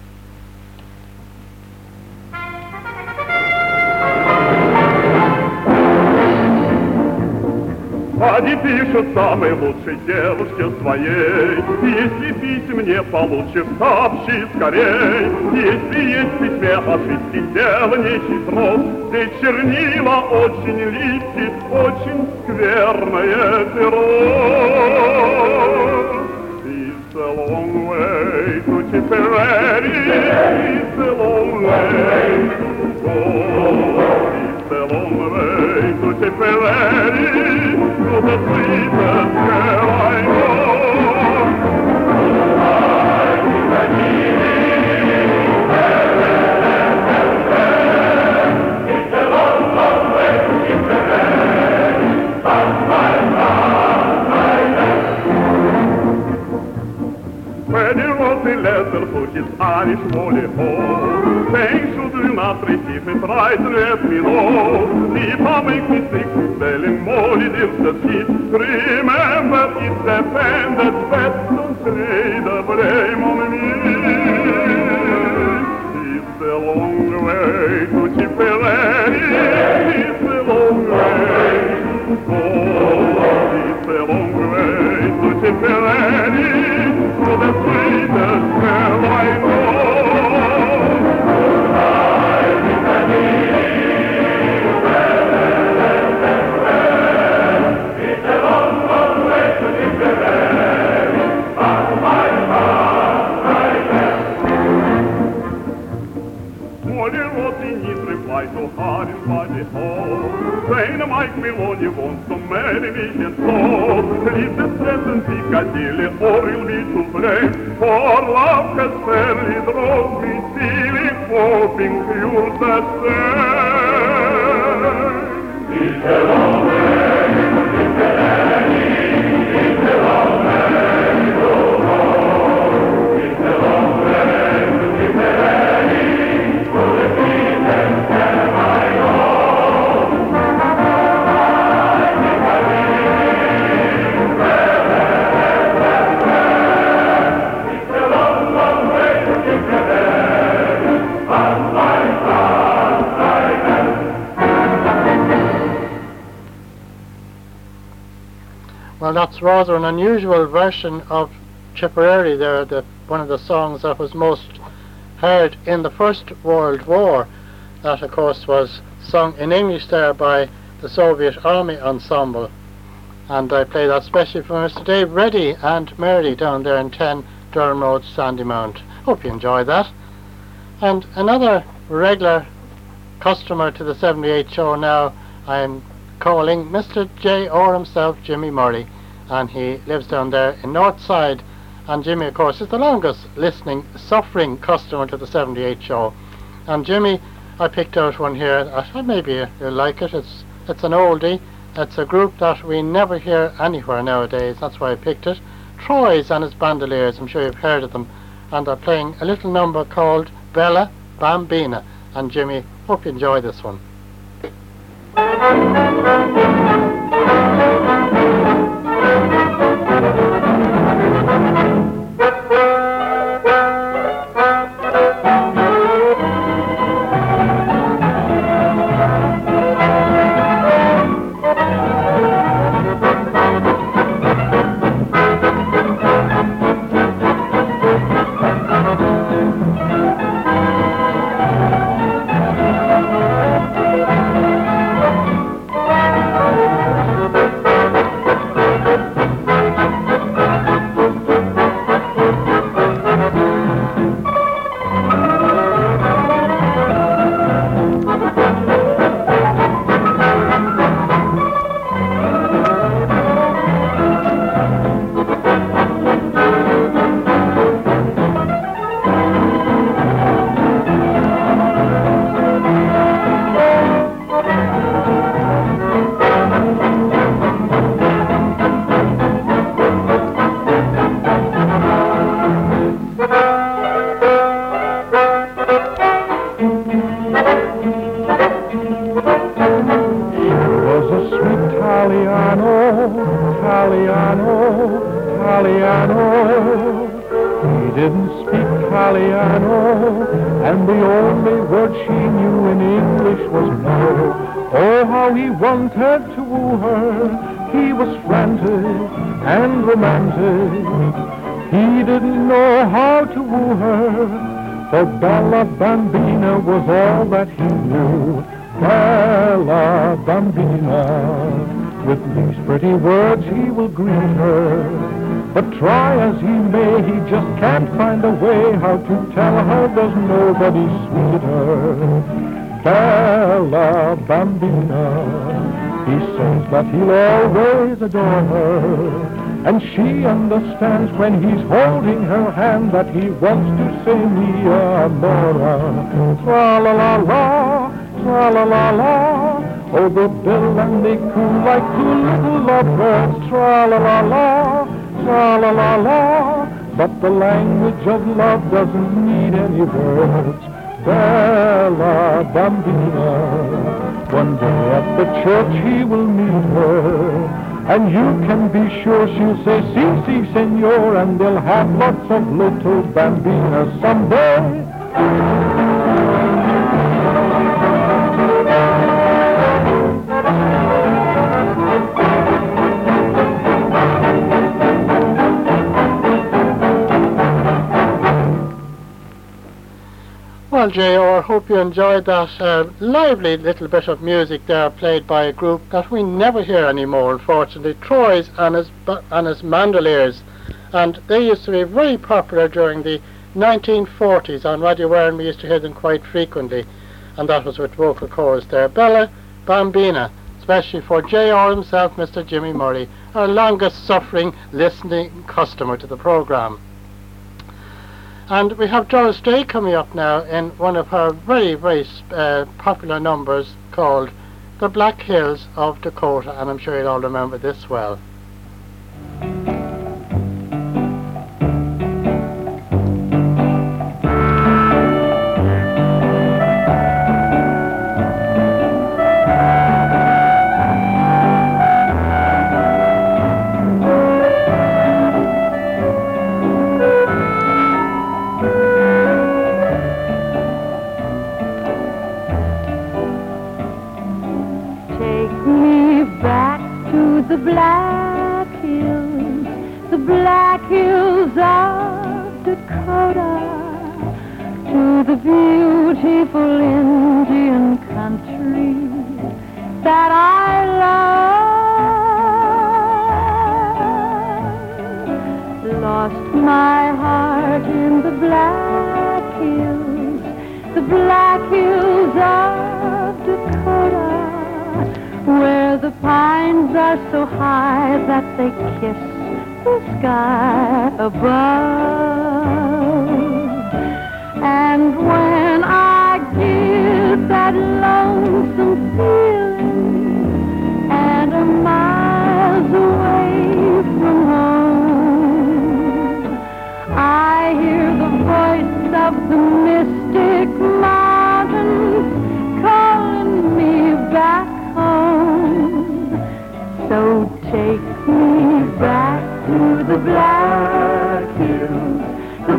Ади пишет самой лучшей девушке своей. Если писем не получишь, сообщи скорей. Если есть в письме ошибки, дело нечестно. Ведь чернила очень липкие, очень скверное перо. It's a long way to Tipperary. It's a long way to go. It's a long way to Tipperary. To the sweetest girl I know. Goodbye, Tipperary. It's a long, long way to Tipperary. But my love, my love. When you wrote the letter to his Irish holy home, thanks to do not receive it right, let me know. If I make mistakes, tell him more, he deals the seat. Remember, it's the pen that's best, don't lay the blame on me. It's a long way to Tipperary. It's a long way to go. It's a long way to Tipperary. To the sweetest girl I know. Goodbye, Tipperary. It's a long, long way to Tipperary. But my heart, my best. Molly wrote in his reply to her in Body Hall, saying Mike Maloney wants to marry me and so leave the stress in Piccadilly or he'll be to blame. For love has fairly drove me stealing, hoping you'll the same. It's a long way to Tipperary. It's a long way to go. It's a long way to Tipperary. To the sweetest girl I know. Well, that's rather an unusual version of Tipperary there, the, one of the songs that was most heard in the First World War. That, of course, was sung in English there by the Soviet Army Ensemble. And I play that especially for Mister Dave Reddy and Mary down there in ten Durham Road, Sandymount. Hope you enjoy that. And another regular customer to the seventy-eight show now, I'm calling Mister J or himself, Jimmy Murray, and he lives down there in Northside. And Jimmy, of course, is the longest listening, suffering customer to the seventy-eight show. And Jimmy, I picked out one here that maybe you'll like it. It's it's an oldie. It's a group that we never hear anywhere nowadays. That's why I picked it. Troy's and his Bandoliers. I'm sure you've heard of them. And they're playing a little number called Bella Bambina. And Jimmy, hope you enjoy this one. For Bella Bambina was all that he knew. Bella Bambina. With these pretty words he will greet her. But try as he may, he just can't find a way how to tell her there's nobody sweeter. Bella Bambina. He says that he'll always adore her. And she understands when he's holding her hand that he wants to say mia amora. Tra-la-la-la, tra-la-la-la. Oh, the bill and they coo like two little lovebirds. Tra-la-la-la, tra-la-la-la. But the language of love doesn't need any words. Bella Bambina. One day at the church he will meet her. And you can be sure she'll say, si, si, senor, and they'll have lots of little bambinas someday. Well, J O, I hope you enjoyed that uh, lively little bit of music there played by a group that we never hear anymore, unfortunately, Troyes and his, and his Mandoliers. And they used to be very popular during the nineteen forties on Radio Ware, and we used to hear them quite frequently. And that was with vocal chorus there. Bella Bambina, especially for J R himself, Mister Jimmy Murray, our longest suffering listening customer to the programme. And we have Doris Day coming up now in one of her very, very uh, popular numbers called The Black Hills of Dakota, and I'm sure you'll all remember this well. The Black Hills, the Black Hills of Dakota, to the beautiful Indian country that I love. Lost my heart in the Black Hills, the Black Hills of Dakota, where the pines are so high that they kiss the sky above. And when I get that lonesome feeling and I'm miles away from home, I hear the voice of the mystic mountains calling me back home.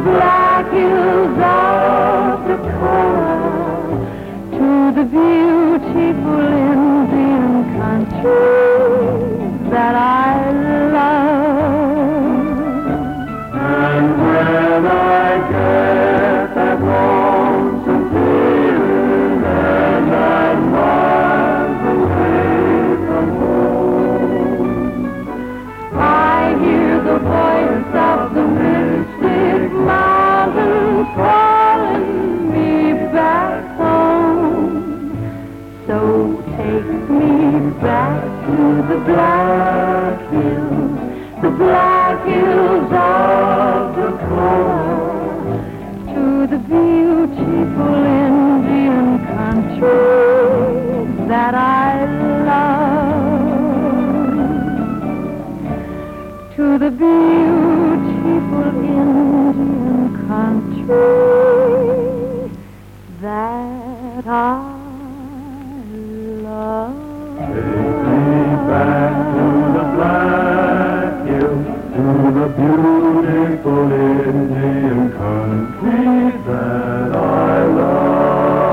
black hills of Dakota, to the beautiful Indian country that I love. And when I get that lonesome feeling and I'm miles away from home, I hear the voice of the mystic mountains calling me back home. So take me back to the black hills, the black hills of Dakota, to the beautiful Indian country that I love, to the beautiful Indian country that I love. Take me back to the black hills, to the beautiful Indian country that I love.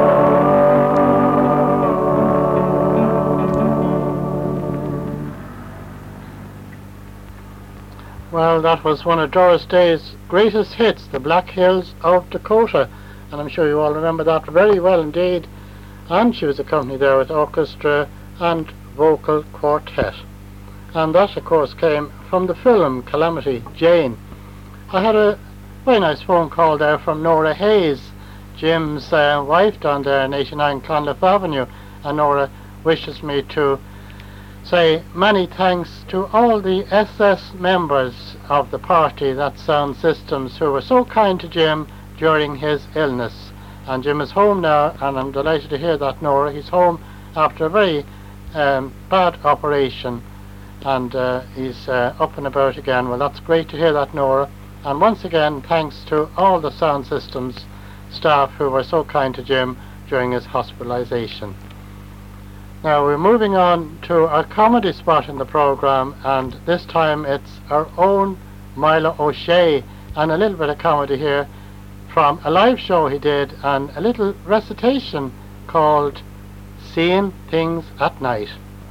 Well, that was one of Doris Day's greatest hits, The Black Hills of Dakota, and I'm sure you all remember that very well indeed. And she was accompanied there with orchestra and vocal quartet. And that, of course, came from the film Calamity Jane. I had a very nice phone call there from Nora Hayes, Jim's uh, wife down there in eighty-nine Clonliffe Avenue, and Nora wishes me to say many thanks to all the S S members of the party, that's Sound Systems, who were so kind to Jim during his illness. And Jim is home now, and I'm delighted to hear that, Nora. He's home after a very um, bad operation, and uh, he's uh, up and about again. Well, that's great to hear that, Nora. And once again, thanks to all the Sound Systems staff who were so kind to Jim during his hospitalization. Now we're moving on to our comedy spot in the program, and this time it's our own Milo O'Shea, and a little bit of comedy here from a live show he did, and a little recitation called Seeing Things at Night.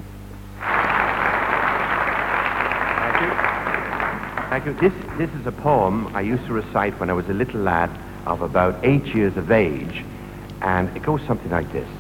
Thank you. Thank you. This, this is a poem I used to recite when I was a little lad of about eight years of age, and it goes something like this.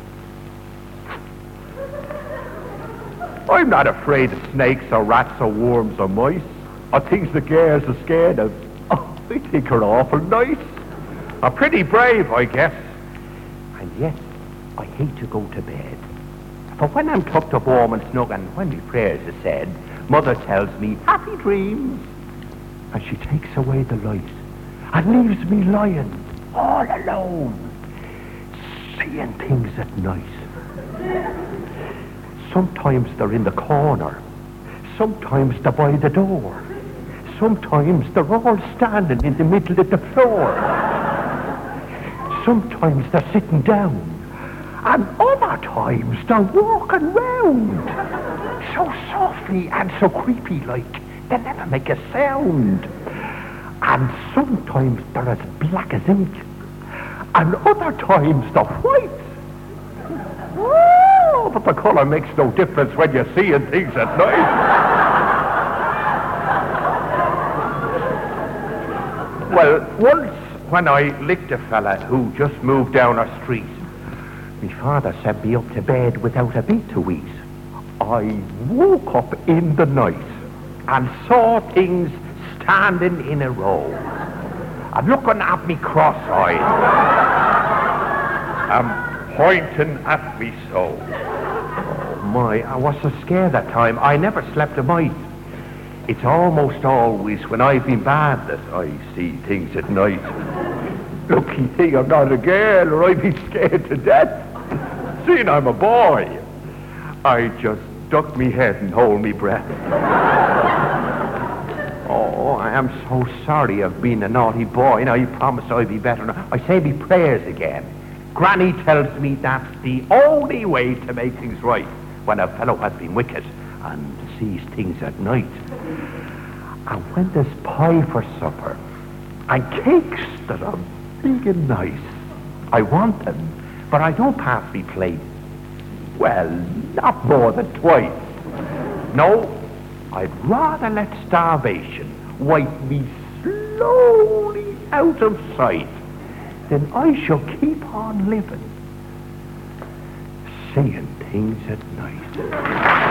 I'm not afraid of snakes or rats or worms or mice, or things the girls are scared of. Oh, I think are awful nice. I'm pretty brave, I guess. And yet, I hate to go to bed. For when I'm tucked up warm and snug and when my prayers are said, Mother tells me, happy dreams. And she takes away the light and leaves me lying all alone, seeing things at night. Sometimes they're in the corner, sometimes they're by the door, sometimes they're all standing in the middle of the floor, sometimes they're sitting down, and other times they're walking round, so softly and so creepy like they never make a sound. And sometimes they're as black as ink, and other times they're white. Oh, but the colour makes no difference when you're seeing things at night. Well, once when I licked a fella who just moved down our street, my father sent me up to bed without a bit to eat. I woke up in the night and saw things standing in a row and looking at me cross-eyed and pointing at me so. Oh my, I was so scared that time I never slept a mite. It's almost always when I've been bad that I see things at night. Lucky thing I'm not a girl, or I'd be scared to death. Seeing I'm a boy, I just duck me head and hold me breath. Oh, I am so sorry I've been a naughty boy, and I promise I'll be better. I say me prayers again. Granny tells me that's the only way to make things right when a fellow has been wicked and sees things at night. And when there's pie for supper and cakes that are big and nice. I want them, but I don't pass me plate. Well, not more than twice. No, I'd rather let starvation wipe me slowly out of sight than I shall keep on living, seeing things at night.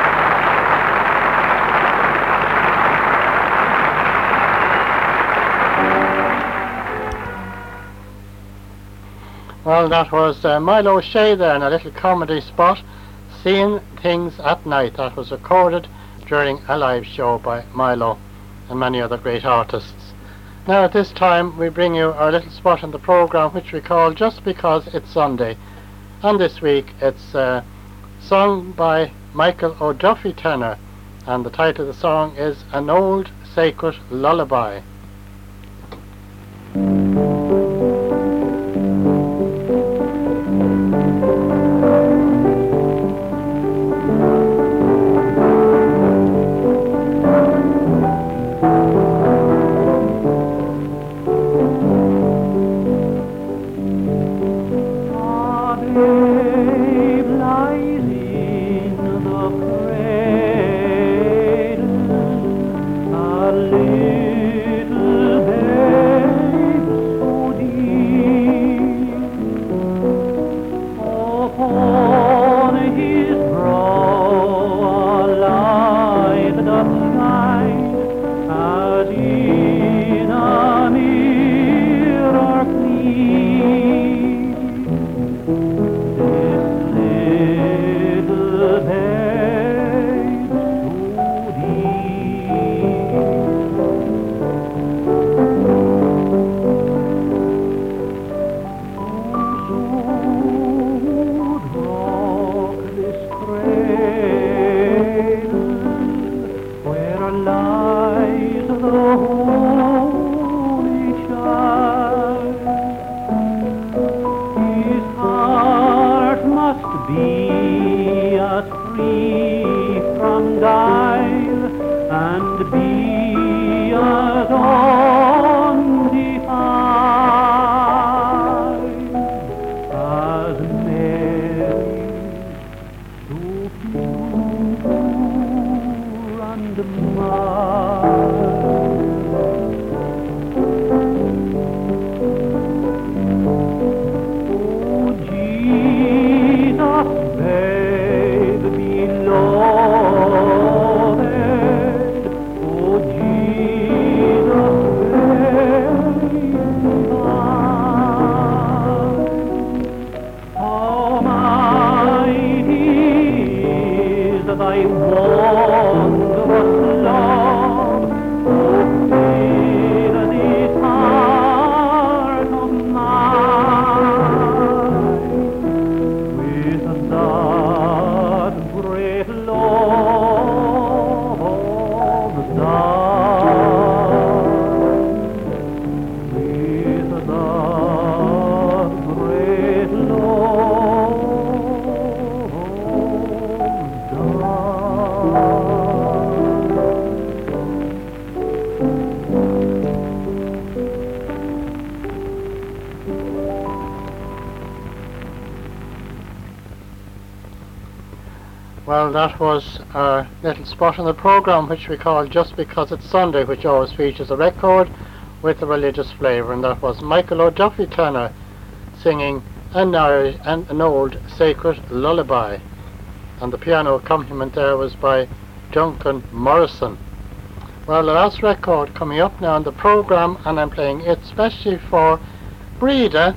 Well, that was uh, Milo O'Shea there in a little comedy spot, Seeing Things at Night. That was recorded during a live show by Milo and many other great artists. Now at this time we bring you our little spot in the programme which we call Just Because It's Sunday. And this week it's uh, sung by Michael O'Duffy tenor, and the title of the song is An Old Sacred Lullaby. Well, that was our little spot on the programme which we call Just Because It's Sunday, which always features a record with a religious flavour, and that was Michael O'Duffy tenor singing an, Irish, an, an old sacred lullaby, and the piano accompaniment there was by Duncan Morrison. Well, the last record coming up now on the programme, and I'm playing it especially for Breda,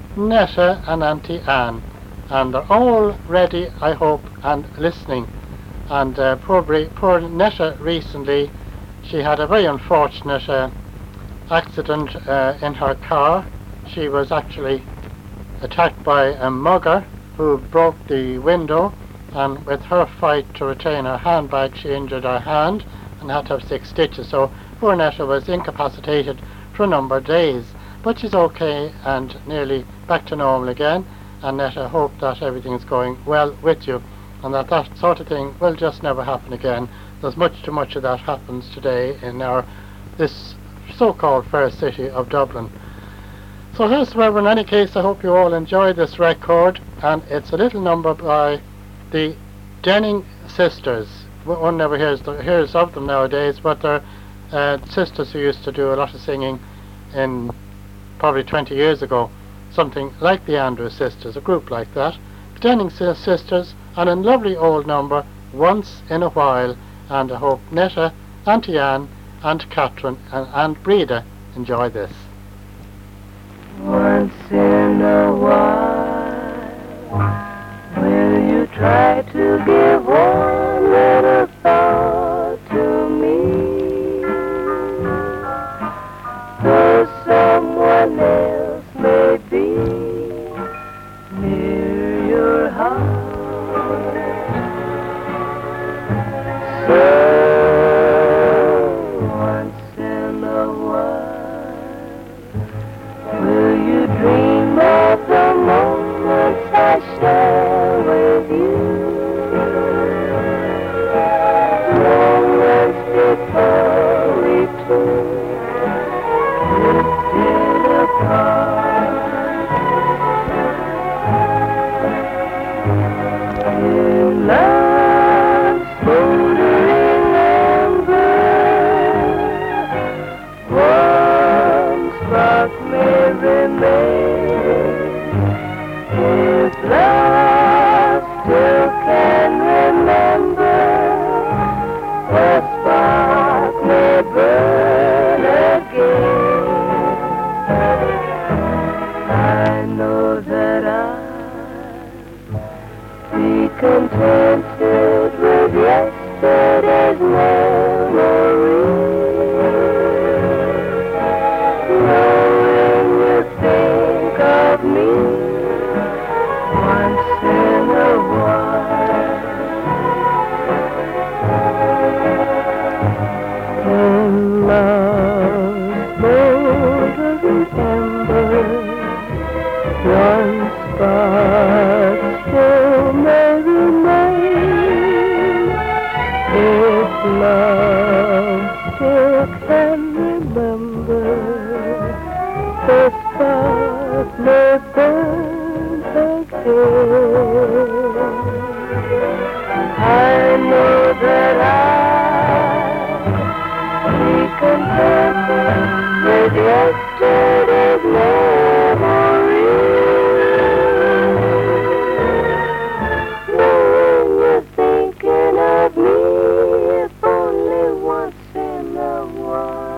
Netta and Auntie Anne, and they're all ready, I hope, and listening. And uh, poor, Bre- poor Netta recently, she had a very unfortunate uh, accident uh, in her car. She was actually attacked by a mugger who broke the window, and with her fight to retain her handbag, she injured her hand and had to have six stitches. So poor Netta was incapacitated for a number of days, but she's okay and nearly back to normal again. And Netta, hope that everything is going well with you, and that that sort of thing will just never happen again. There's much too much of that happens today in our this so-called fair city of Dublin. So howsoever, in any case, I hope you all enjoy this record, and it's a little number by the Denning Sisters. One never hears, the, hears of them nowadays, but they're uh, sisters who used to do a lot of singing in probably twenty years ago, something like the Andrews Sisters, a group like that. The Denning Sisters, and a lovely old number, Once in a While, and I hope Netta, Auntie Anne, and Catherine, and, and Breda enjoy this. Once in a while, will you try to give one little thought to me? Though someone else may be near your heart, so once in a while, will you dream of the moments I share with you? Moments before we two drifted apart. In love's motoring ember, one spark may remain. If love still can remember, the spark may burn again. I know that I'll be contented with yesterday's memory, knowing you think of me once in a while. In love's motoring ember, one spark still may remain. If love still can remember, the spark may burn again. I know that I'll be contented with yesterday's memory, knowing you're thinking of me, if only once in a while.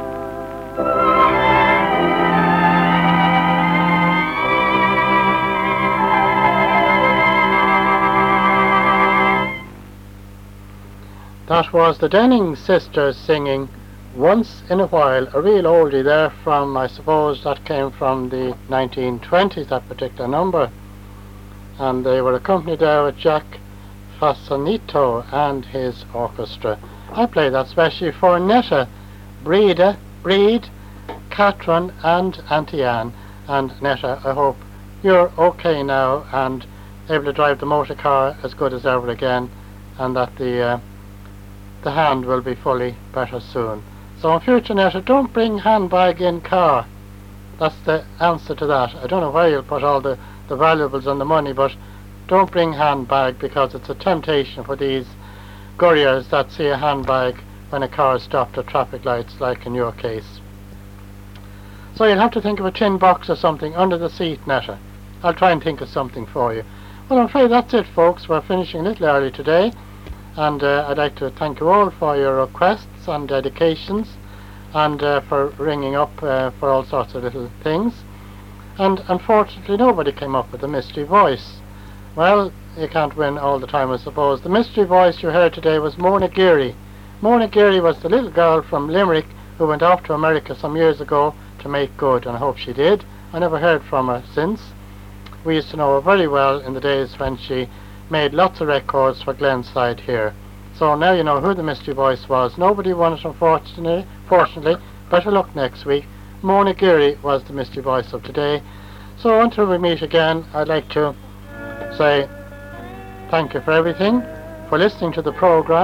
That was the Denning Sisters singing Once in a While, a real oldie there from, I suppose, that came from the nineteen twenties, that particular number. And they were accompanied there with Jack Fasanito and his orchestra. I play that specially for Netta, Breda, Breed, Catherine and Auntie Anne. And Netta, I hope you're okay now and able to drive the motor car as good as ever again, and that the uh, the hand will be fully better soon. So in future, Netta, don't bring handbag in car. That's the answer to that. I don't know where you'll put all the, the valuables and the money, but don't bring handbag, because it's a temptation for these couriers that see a handbag when a car is stopped at traffic lights, like in your case. So you'll have to think of a tin box or something under the seat, Netta. I'll try and think of something for you. Well, I'm afraid that's it, folks. We're finishing a little early today. And uh, I'd like to thank you all for your requests and dedications, and uh, for ringing up uh, for all sorts of little things. And unfortunately nobody came up with a mystery voice. Well, you can't win all the time, I suppose. The mystery voice you heard today was Mona Geary. Mona Geary was the little girl from Limerick who went off to America some years ago to make good, and I hope she did. I never heard from her since. We used to know her very well in the days when she made lots of records for Glenside here. So now you know who the mystery voice was. Nobody won it, unfortunately. Fortunately, better luck next week. Mona Geary was the mystery voice of today. So until we meet again, I'd like to say thank you for everything, for listening to the program.